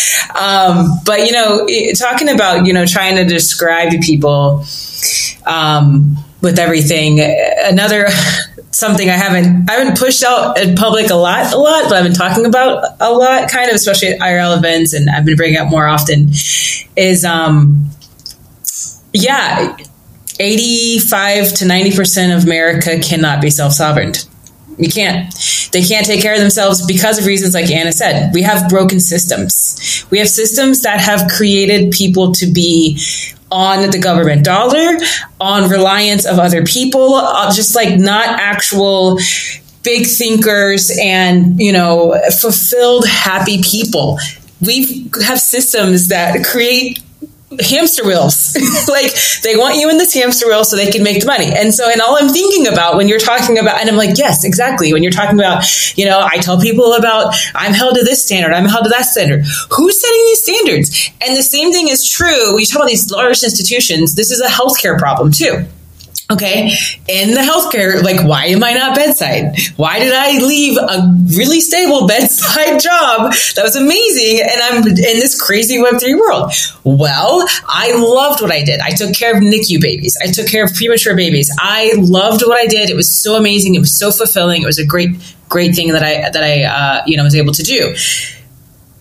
But talking about trying to describe to people. With everything, another something I haven't pushed out in public a lot, but I've been talking about a lot, kind of, especially at IRL events, and I've been bringing up more often. Is 85 to 90% of America cannot be self-sovereign. You can't. They can't take care of themselves because of reasons like Anna said. We have broken systems. We have systems that have created people to be on the government dollar, on reliance of other people, just like not actual big thinkers and, fulfilled, happy people. We have systems that create hamster wheels. Like they want you in this hamster wheel so they can make the money. And all I'm thinking about when you're talking about, and I'm like, yes, exactly. When you're talking about, I tell people about, I'm held to this standard, I'm held to that standard. Who's setting these standards? And the same thing is true. When you talk about these large institutions, this is a healthcare problem too. Okay. In the healthcare, like, why am I not bedside? Why did I leave a really stable bedside job that was amazing and I'm in this crazy Web3 world? Well, I loved what I did. I took care of NICU babies. I took care of premature babies. I loved what I did. It was so amazing. It was so fulfilling. It was a great thing that I was able to do.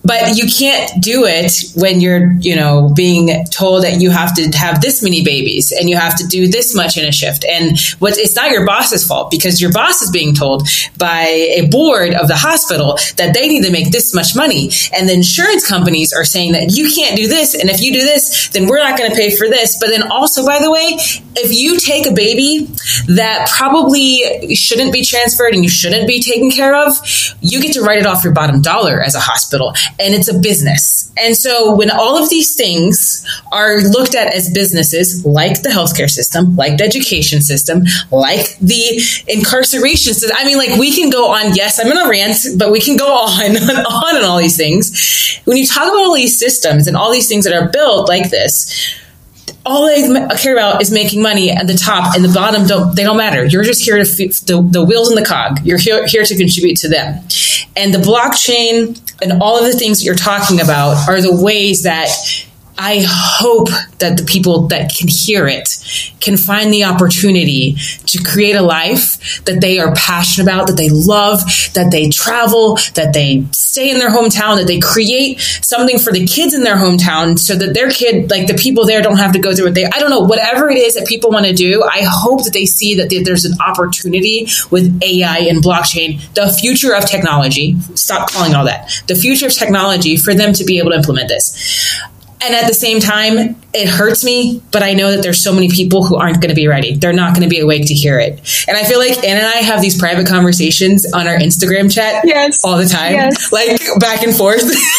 But you can't do it when you're, being told that you have to have this many babies and you have to do this much in a shift. And it's not your boss's fault, because your boss is being told by a board of the hospital that they need to make this much money. And the insurance companies are saying that you can't do this. And if you do this, then we're not going to pay for this. But then also, by the way, if you take a baby that probably shouldn't be transferred and you shouldn't be taken care of, you get to write it off your bottom dollar as a hospital. And it's a business. And so when all of these things are looked at as businesses, like the healthcare system, like the education system, like the incarceration system, we can go on. Yes, I'm going to rant, but we can go on and on and all these things. When you talk about all these systems and all these things that are built like this, all they care about is making money at the top, and the bottom they don't matter. You're just here to the wheels in the cog. You're here to contribute to them. And the blockchain and all of the things that you're talking about are the ways that I hope that the people that can hear it can find the opportunity to create a life that they are passionate about, that they love, that they travel, that they stay in their hometown, that they create something for the kids in their hometown so that their kid, like the people there, don't have to go through I don't know, whatever it is that people want to do. I hope that they see that there's an opportunity with AI and blockchain, the future of technology. Stop calling all that. The future of technology for them to be able to implement this. And at the same time, it hurts me, but I know that there's so many people who aren't going to be ready. They're not going to be awake to hear it. And I feel like Ann and I have these private conversations on our Instagram chat all the time, like back and forth.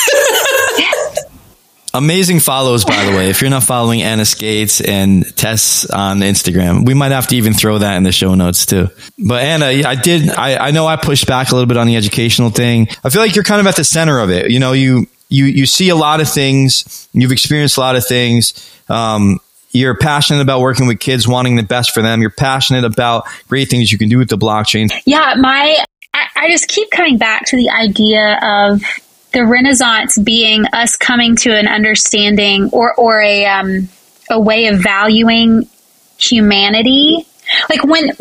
Amazing follows, by the way. If you're not following Anna Skates and Tess on Instagram, we might have to even throw that in the show notes too. But Anna, I know I pushed back a little bit on the educational thing. I feel like you're kind of at the center of it. You see a lot of things. You've experienced a lot of things. You're passionate about working with kids, wanting the best for them. You're passionate about great things you can do with the blockchain. Yeah, I just keep coming back to the idea of the Renaissance being us coming to an understanding or a way of valuing humanity. Like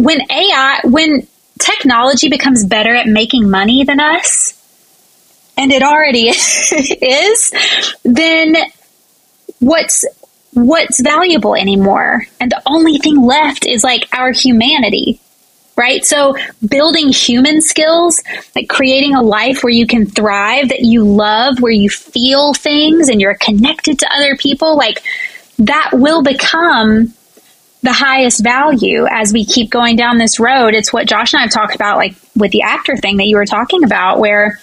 when technology becomes better at making money than us, and it already is, then what's valuable anymore? And the only thing left is like our humanity, right? So building human skills, like creating a life where you can thrive, that you love, where you feel things and you're connected to other people, like that will become the highest value as we keep going down this road. It's what Josh and I have talked about, like with the actor thing that you were talking about, where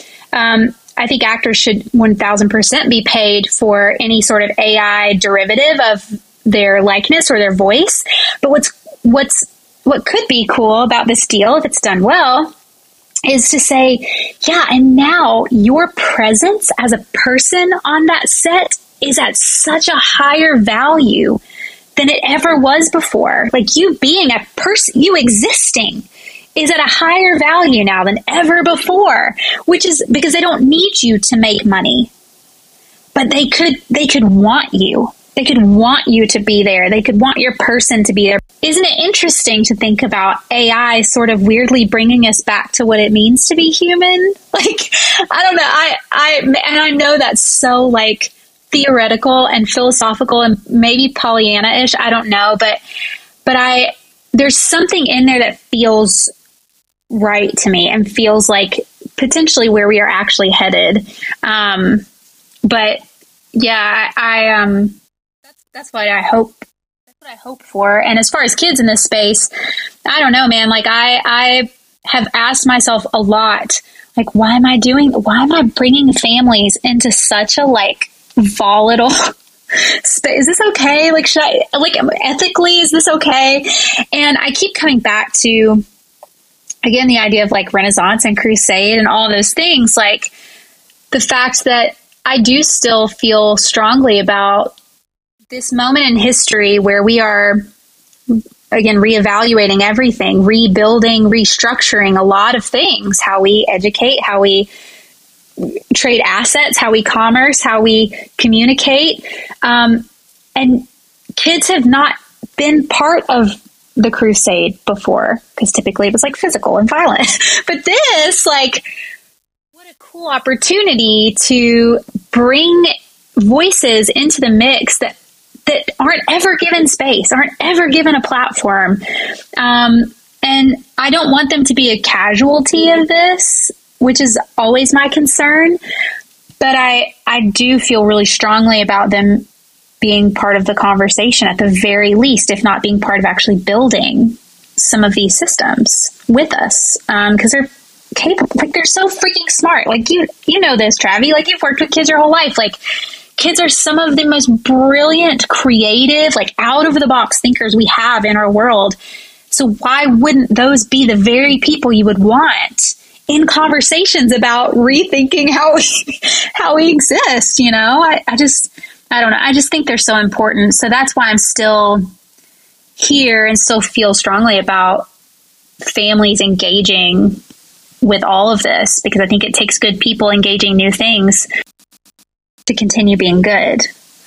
I think actors should 1000% be paid for any sort of AI derivative of their likeness or their voice. But what could be cool about this deal, if it's done well, is to say, yeah, and now your presence as a person on that set is at such a higher value than it ever was before. Like you being a person, you existing, is at a higher value now than ever before, which is because they don't need you to make money, but they could want you. They could want you to be there. They could want your person to be there. Isn't it interesting to think about AI sort of weirdly bringing us back to what it means to be human? Like, I don't know. I know that's so like theoretical and philosophical and maybe Pollyanna-ish. I don't know, but there's something in there that feels right to me and feels like potentially where we are actually headed. But yeah, that's what I hope. That's what I hope for. And as far as kids in this space, I don't know, man. Like I have asked myself a lot, like, why am I bringing families into such a like volatile space? Is this okay? Like, should I, like, ethically, is this okay? And I keep coming back to, again, the idea of like Renaissance and Crusade and all those things, like the fact that I do still feel strongly about this moment in history where we are, again, reevaluating everything, rebuilding, restructuring a lot of things, how we educate, how we trade assets, how we commerce, how we communicate. And kids have not been part of the crusade before, because typically it was like physical and violent. But this, like, what a cool cool opportunity to bring voices into the mix that aren't ever given space, aren't ever given a platform. And I don't want them to be a casualty of this, which is always my concern. But I do feel really strongly about them being part of the conversation at the very least, if not being part of actually building some of these systems with us. Because they're capable, like they're so freaking smart. Like you know this, Travi, like you've worked with kids your whole life. Like kids are some of the most brilliant, creative, like out of the box thinkers we have in our world. So why wouldn't those be the very people you would want in conversations about rethinking how we exist? You know, I don't know. I just think they're so important. So that's why I'm still here and still feel strongly about families engaging with all of this, because I think it takes good people engaging new things to continue being good.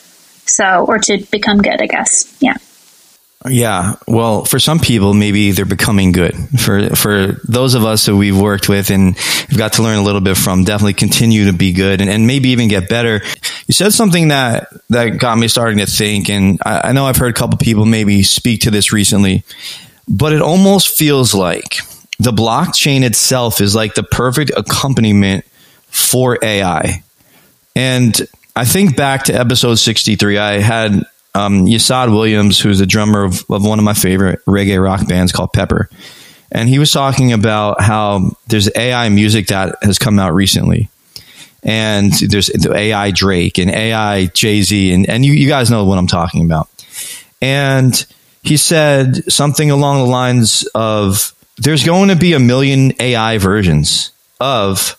So, or to become good, I guess. Yeah. Yeah. Well, for some people, maybe they're becoming good. For those of us who we've worked with and have got to learn a little bit from, definitely continue to be good and maybe even get better. You said something that got me starting to think, and I know I've heard a couple people maybe speak to this recently, but it almost feels like the blockchain itself is like the perfect accompaniment for AI. And I think back to episode 63, I had Yasad Williams, who's the drummer of one of my favorite reggae rock bands called Pepper. And he was talking about how there's AI music that has come out recently. And there's the AI Drake and AI Jay-Z. And you guys know what I'm talking about. And he said something along the lines of, there's going to be 1 million AI versions of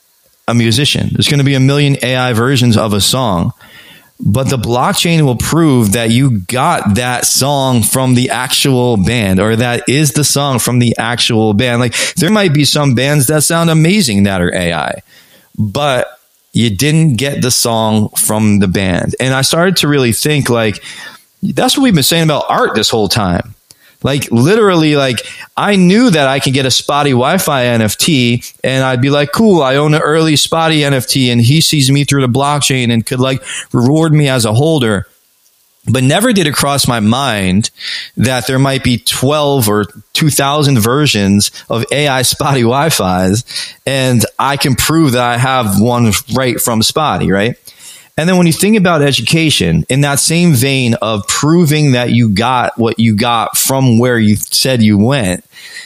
a musician. There's going to be 1 million AI versions of a song. But the blockchain will prove that you got that song from the actual band, or that is the song from the actual band. Like, there might be some bands that sound amazing that are AI, but you didn't get the song from the band. And I started to really think, like, that's what we've been saying about art this whole time. Like, literally, like, I knew that I could get a Spotty Wi-Fi NFT and I'd be like, cool, I own an early Spotty NFT and he sees me through the blockchain and could like reward me as a holder. But never did it cross my mind that there might be 12 or 2,000 versions of AI Spotty Wi-Fis, and I can prove that I have one right from Spotty, right? And then when you think about education, in that same vein of proving that you got what you got from where you said you went,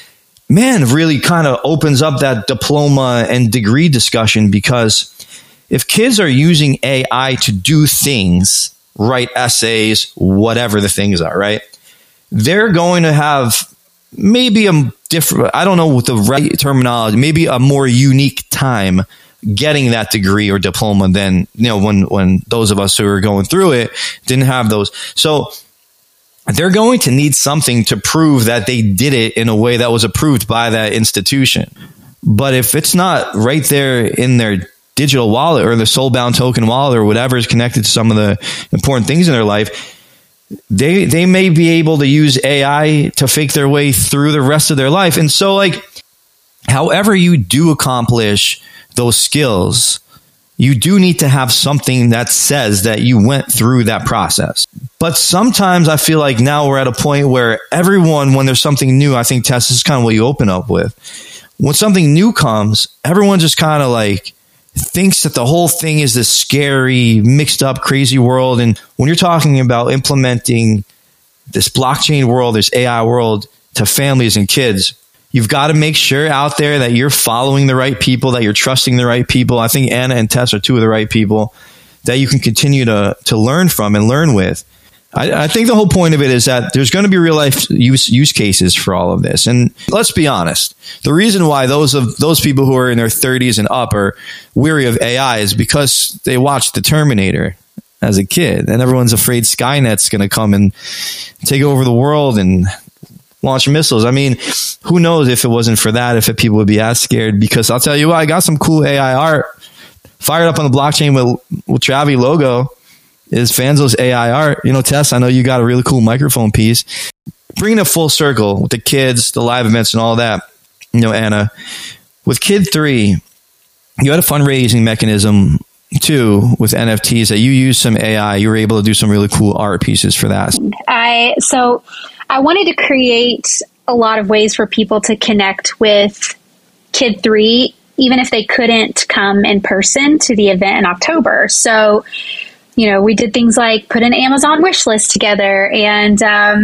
man, really kind of opens up that diploma and degree discussion, because if kids are using AI to do things, write essays, whatever the things are, right? They're going to have maybe a different, I don't know what the right terminology, maybe a more unique time getting that degree or diploma than, you know, when those of us who are going through it didn't have those. So they're going to need something to prove that they did it in a way that was approved by that institution. But if it's not right there in their digital wallet or the soulbound token wallet or whatever is connected to some of the important things in their life, they may be able to use AI to fake their way through the rest of their life. And so, like, however you do accomplish those skills, you do need to have something that says that you went through that process. But sometimes I feel like now we're at a point where everyone, when there's something new, I think, Tess, this is kind of what you open up with. When something new comes, everyone just kind of like thinks that the whole thing is this scary, mixed up, crazy world. And when you're talking about implementing this blockchain world, this AI world to families and kids, you've got to make sure out there that you're following the right people, that you're trusting the right people. I think Anna and Tess are two of the right people that you can continue to learn from and learn with. I think the whole point of it is that there's going to be real life use cases for all of this. And let's be honest, the reason why those people who are in their 30s and up are weary of AI is because they watched The Terminator as a kid, and everyone's afraid Skynet's going to come and take over the world and launch missiles. I mean, who knows if it wasn't for that, if people would be as scared. Because I'll tell you what, I got some cool AI art fired up on the blockchain with Travi logo. Is Fanzo's AI art. You know, Tess, I know you got a really cool microphone piece. Bringing it full circle with the kids, the live events and all that. You know, Anna, with Kid 3, you had a fundraising mechanism too with NFTs that you used some AI. You were able to do some really cool art pieces for that. So I wanted to create a lot of ways for people to connect with Kid 3, even if they couldn't come in person to the event in October. So, we did things like put an Amazon wish list together and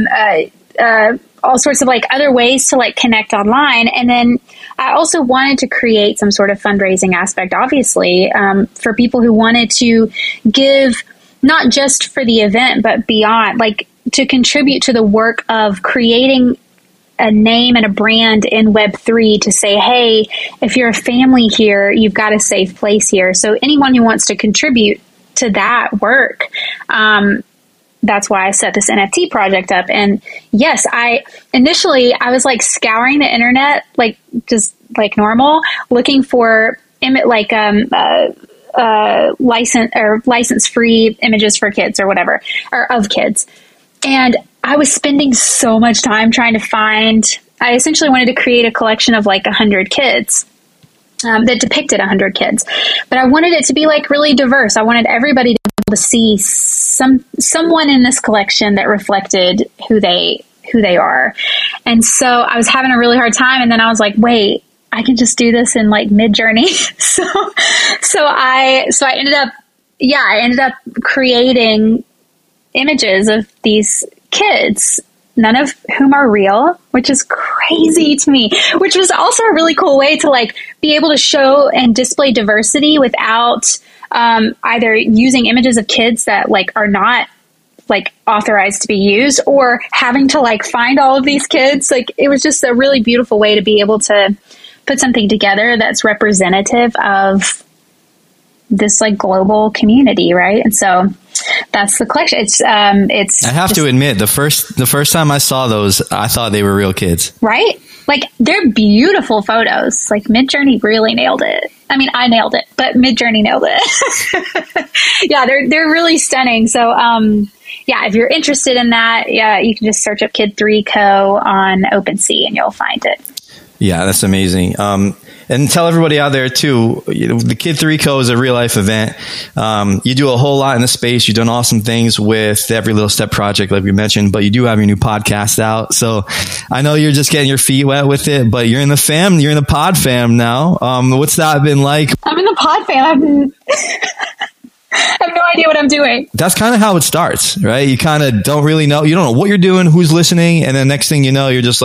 all sorts of other ways to connect online. And then I also wanted to create some sort of fundraising aspect, obviously, for people who wanted to give not just for the event, but beyond, to contribute to the work of creating a name and a brand in Web3 to say, hey, if you're a family here, you've got a safe place here. So anyone who wants to contribute to that work, that's why I set this NFT project up. And yes, initially I was scouring the internet, just like normal, looking for license-free images for kids or whatever, or of kids. And I was spending so much time trying to I essentially wanted to create a collection of 100 kids that depicted 100 kids. But I wanted it to be really diverse. I wanted everybody to be able to see someone in this collection that reflected who they are. And so I was having a really hard time. And then I was like, wait, I can just do this in Midjourney. so I ended up creating images of these kids, none of whom are real, which is crazy to me, which was also a really cool way to be able to show and display diversity without either using images of kids that are not authorized to be used, or having to find all of these kids. It was just a really beautiful way to be able to put something together that's representative of this global community, right? And so that's the collection. It's I have to admit, the first time I saw those, I thought they were real kids. Right? They're beautiful photos. Midjourney really nailed it. I mean, I nailed it, but Midjourney nailed it. Yeah, they're really stunning. So, if you're interested in that, you can just search up Kid 3 Co on OpenSea and you'll find it. Yeah, that's amazing. And tell everybody out there too, the Kid 3 Co is a real life event. You do a whole lot in the space. You've done awesome things with the Every Little Step project, like we mentioned, but you do have your new podcast out. So I know you're just getting your feet wet with it, but you're in the pod fam now. What's that been like? I'm in the pod fam. I have no idea what I'm doing. That's kind of how it starts, right? You kind of don't really know. You don't know what you're doing, who's listening. And then next thing you know, you're just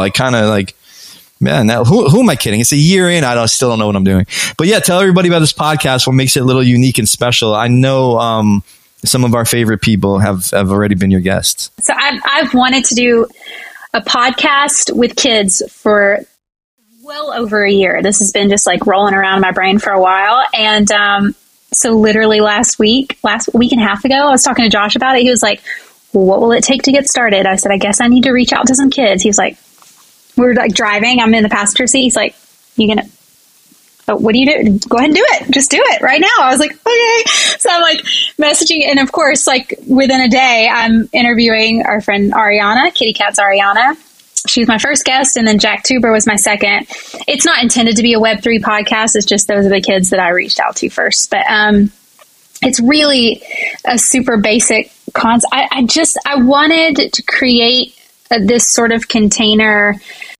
man, now who am I kidding? It's a year in. I still don't know what I'm doing. But yeah, tell everybody about this podcast. What makes it a little unique and special? I know some of our favorite people have already been your guests. So I've wanted to do a podcast with kids for well over a year. This has been just rolling around in my brain for a while. And so literally last week and a half ago, I was talking to Josh about it. He was like, well, what will it take to get started? I said, I guess I need to reach out to some kids. He was like, we were driving. I'm in the passenger seat. He's like, what do you do? Go ahead and do it. Just do it right now. I was like, okay. So I'm messaging. And of course, within a day, I'm interviewing our friend Ariana, Kitty Cat's Ariana. She was my first guest. And then Jack Tuber was my second. It's not intended to be a Web3 podcast. It's just those are the kids that I reached out to first. But it's really a super basic concept. I wanted to create this sort of container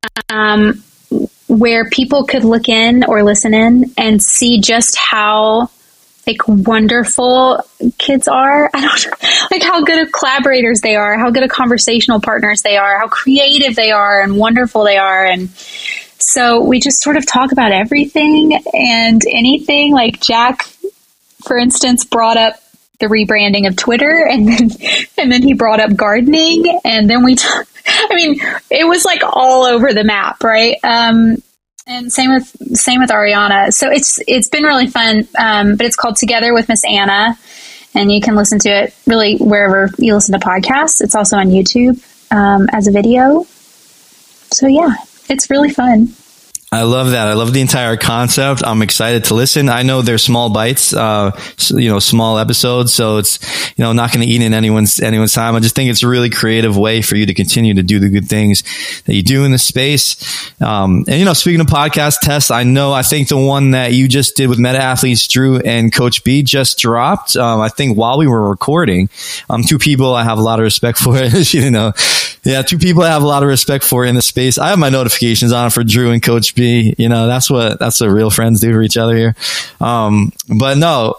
where people could look in or listen in and see just how wonderful kids are. I don't know, how good of collaborators they are, how good of conversational partners they are, how creative they are and wonderful they are. And so we just sort of talk about everything and anything. Jack, for instance, brought up the rebranding of Twitter, and then he brought up gardening, and then it was all over the map, right? And same with Ariana. So it's been really fun. But it's called Together with Miss Anna, and you can listen to it really wherever you listen to podcasts. It's also on YouTube as a video. So yeah, it's really fun. I love that. I love the entire concept. I'm excited to listen. I know they're small bites, small episodes. So it's, not going to eat in anyone's time. I just think it's a really creative way for you to continue to do the good things that you do in the space. And speaking of podcast tests, I think the one that you just did with Meta Athletes, Drew and Coach B, just dropped. I think while we were recording, two people I have a lot of respect for. Yeah, two people I have a lot of respect for in the space. I have my notifications on for Drew and Coach B. That's what real friends do for each other here. But no,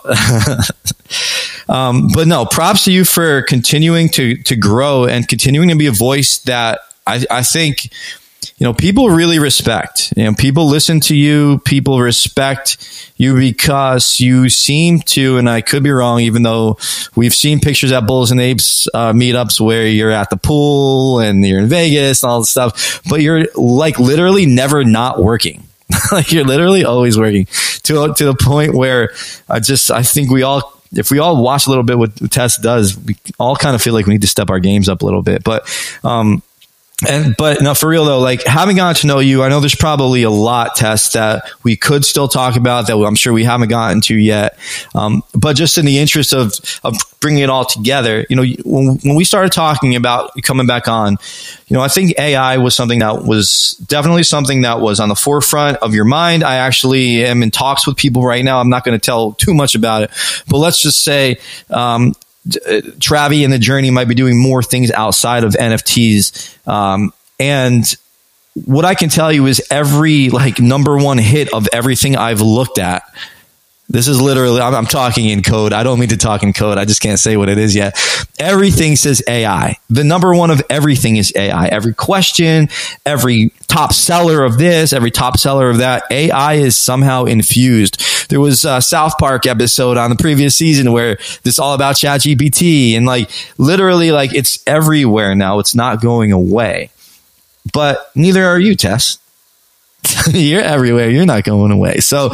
props to you for continuing to grow and continuing to be a voice that I think, people really respect. People listen to you. People respect you because you seem to, and I could be wrong, even though we've seen pictures at Bulls and Apes meetups where you're at the pool and you're in Vegas and all this stuff, but you're like literally never not working. Like you're literally always working to the point where I think if we all watch a little bit what Tess does, we all kind of feel like we need to step our games up a little bit. But no, for real though, like having gotten to know you, I know there's probably a lot, Tess, that we could still talk about that I'm sure we haven't gotten to yet. But just in the interest of bringing it all together, when we started talking about coming back on, I think AI was something that was definitely something that was on the forefront of your mind. I actually am in talks with people right now. I'm not going to tell too much about it, but let's just say, Travi and the Journey might be doing more things outside of NFTs. And what I can tell you is every number one hit of everything I've looked at, this is literally, I'm talking in code. I don't mean to talk in code. I just can't say what it is yet. Everything says AI. The number one of everything is AI. Every question, every top seller of this, every top seller of that, AI is somehow infused. There was a South Park episode on the previous season where this all about ChatGPT and literally it's everywhere now. It's not going away. But neither are you, Tess. You're everywhere. You're not going away. So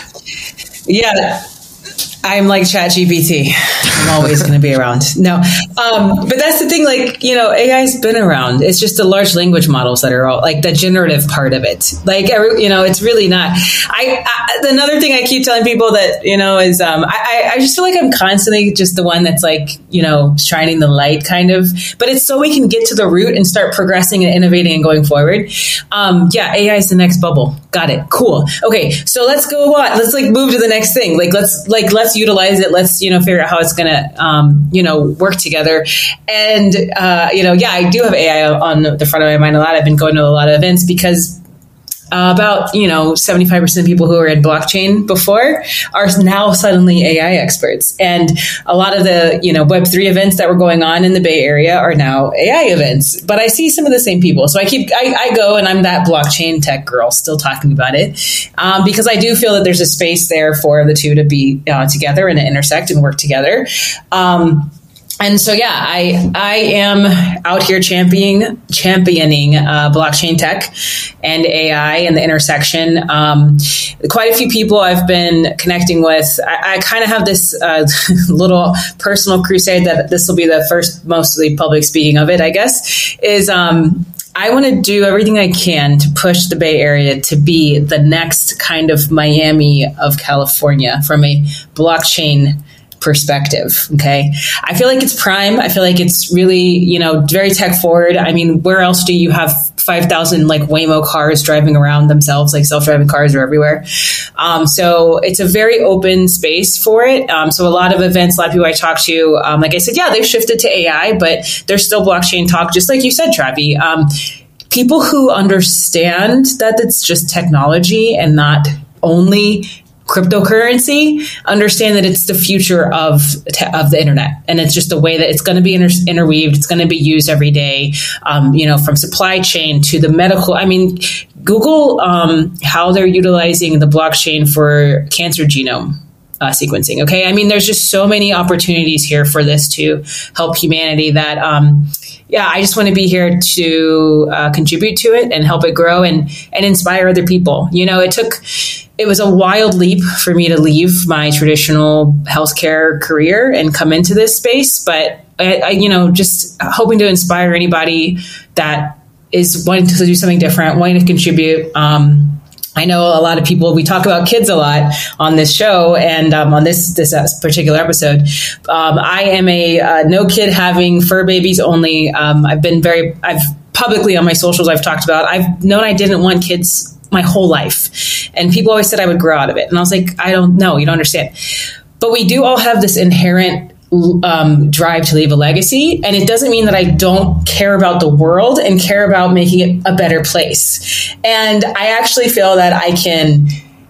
yeah, I'm like ChatGPT. I'm always going to be around. No, but that's the thing. AI's been around. It's just the large language models that are all the generative part of it. It's really not. Another thing I keep telling people that is I just feel like I'm constantly just the one that's shining the light, kind of. But it's so we can get to the root and start progressing and innovating and going forward. AI is the next bubble. Got it. Cool. Okay, so let's go on. Let's move to the next thing. Let's utilize it. Let's figure out how it's gonna work together. And I do have AI on the front of my mind a lot. I've been going to a lot of events because about 75% of people who were in blockchain before are now suddenly AI experts, and a lot of the Web3 events that were going on in the Bay Area are now AI events. But I see some of the same people, so I go and I'm that blockchain tech girl still talking about it because I do feel that there's a space there for the two to be together and to intersect and work together. And so, I am out here championing blockchain tech and AI and the intersection. Quite a few people I've been connecting with. I kind of have this little personal crusade that this will be the first mostly public speaking of it, I guess, is I want to do everything I can to push the Bay Area to be the next kind of Miami of California from a blockchain perspective. Okay. I feel like it's prime. I feel like it's really, very tech forward. I mean, where else do you have 5,000 Waymo cars driving around themselves? Self-driving cars are everywhere. So it's a very open space for it. So a lot of events, a lot of people I talk to, like I said, they've shifted to AI, but there's still blockchain talk, just like you said, Travi. People who understand that it's just technology and not only cryptocurrency understand that it's the future of the internet, and it's just the way that it's going to be interweaved. It's going to be used every day, from supply chain to the medical. I mean, Google how they're utilizing the blockchain for cancer genome sequencing. Okay, I mean, there's just so many opportunities here for this to help humanity that I just want to be here to contribute to it and help it grow and inspire other people. It was a wild leap for me to leave my traditional healthcare career and come into this space, but I just hoping to inspire anybody that is wanting to do something different, wanting to contribute, I know a lot of people, we talk about kids a lot on this show and on this particular episode. I am a no kid having, fur babies only. I've publicly on my socials, I've talked about, I've known I didn't want kids my whole life. And people always said I would grow out of it. And I was like, I don't know, you don't understand. But we do all have this inherent drive to leave a legacy. And it doesn't mean that I don't care about the world and care about making it a better place. And I actually feel that I can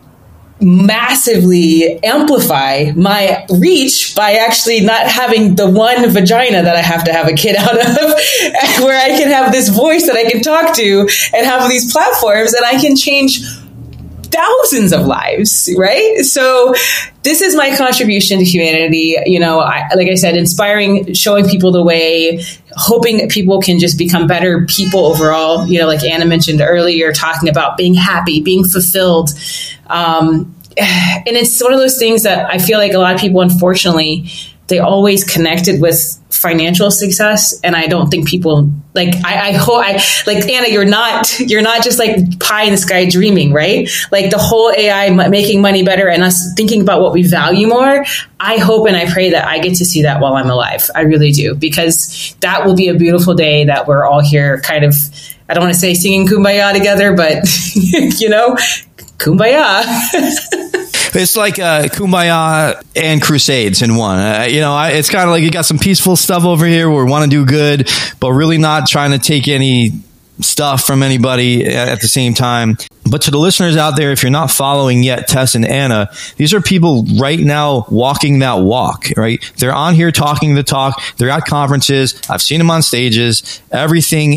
massively amplify my reach by actually not having the one vagina that I have to have a kid out of, where I can have this voice that I can talk to and have these platforms, and I can change thousands of lives, right? So this is my contribution to humanity. You know, like I said, inspiring, showing people the way, hoping that people can just become better people overall. You know, like Anna mentioned earlier, talking about being happy, being fulfilled. And it's one of those things that I feel like a lot of people, unfortunately, they always connected with financial success. And I don't think people like, I hope like Anna, you're not just like pie in the sky dreaming, right? Like the whole AI making money better and us thinking about what we value more. I hope and I pray that I get to see that while I'm alive. I really do, because that will be a beautiful day that we're all here kind of, I don't want to say singing Kumbaya together, but you know, Kumbaya. It's like Kumbaya and Crusades in one. It's kind of like you got some peaceful stuff over here where we want to do good, but really not trying to take any stuff from anybody at the same time. But to the listeners out there, if you're not following yet Tess and Anna, these are people right now walking that walk, right? They're on here talking the talk. They're at conferences. I've seen them on stages. Everything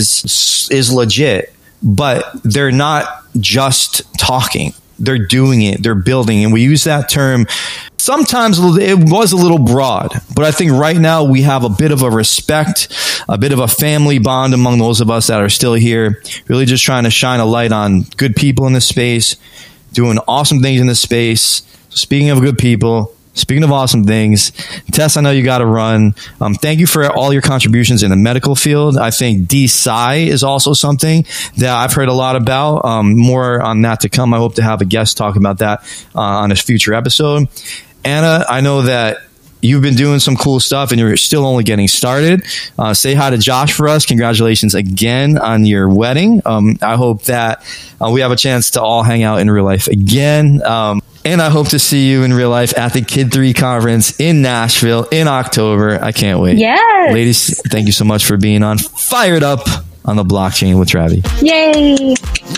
is legit, but they're not just talking. They're doing it. They're building. And we use that term. Sometimes it was a little broad, but I think right now we have a bit of a respect, a bit of a family bond among those of us that are still here, really just trying to shine a light on good people in this space, doing awesome things in this space. Speaking of good people, speaking of awesome things, Tess, I know you got to run. Thank you for all your contributions in the medical field. I think DSci is also something that I've heard a lot about. More on that to come. I hope to have a guest talk about that on a future episode. Anna, I know that you've been doing some cool stuff and you're still only getting started. Say hi to Josh for us. Congratulations again on your wedding. I hope that we have a chance to all hang out in real life again. And I hope to see you in real life at the Kid 3 conference in Nashville in October. I can't wait. Yes. Ladies, thank you so much for being on Fired Up on the Blockchain with Travi. Yay.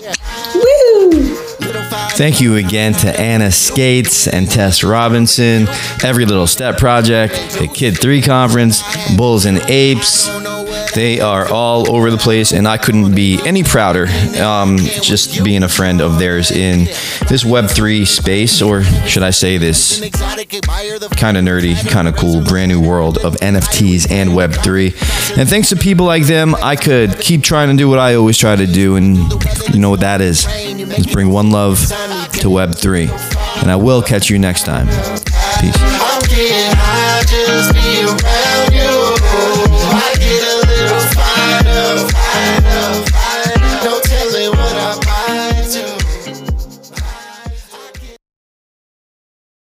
Woo. Thank you again to Anna Skates and Tess Robinson, Every Little Step Project, the Kid 3 conference, Bulls and Apes. They are all over the place, and I couldn't be any prouder just being a friend of theirs in this Web3 space, or should I say this kind of nerdy, kind of cool, brand new world of NFTs and Web3. And thanks to people like them, I could keep trying to do what I always try to do, and you know what that is. Just bring one love to Web3. And I will catch you next time. Peace.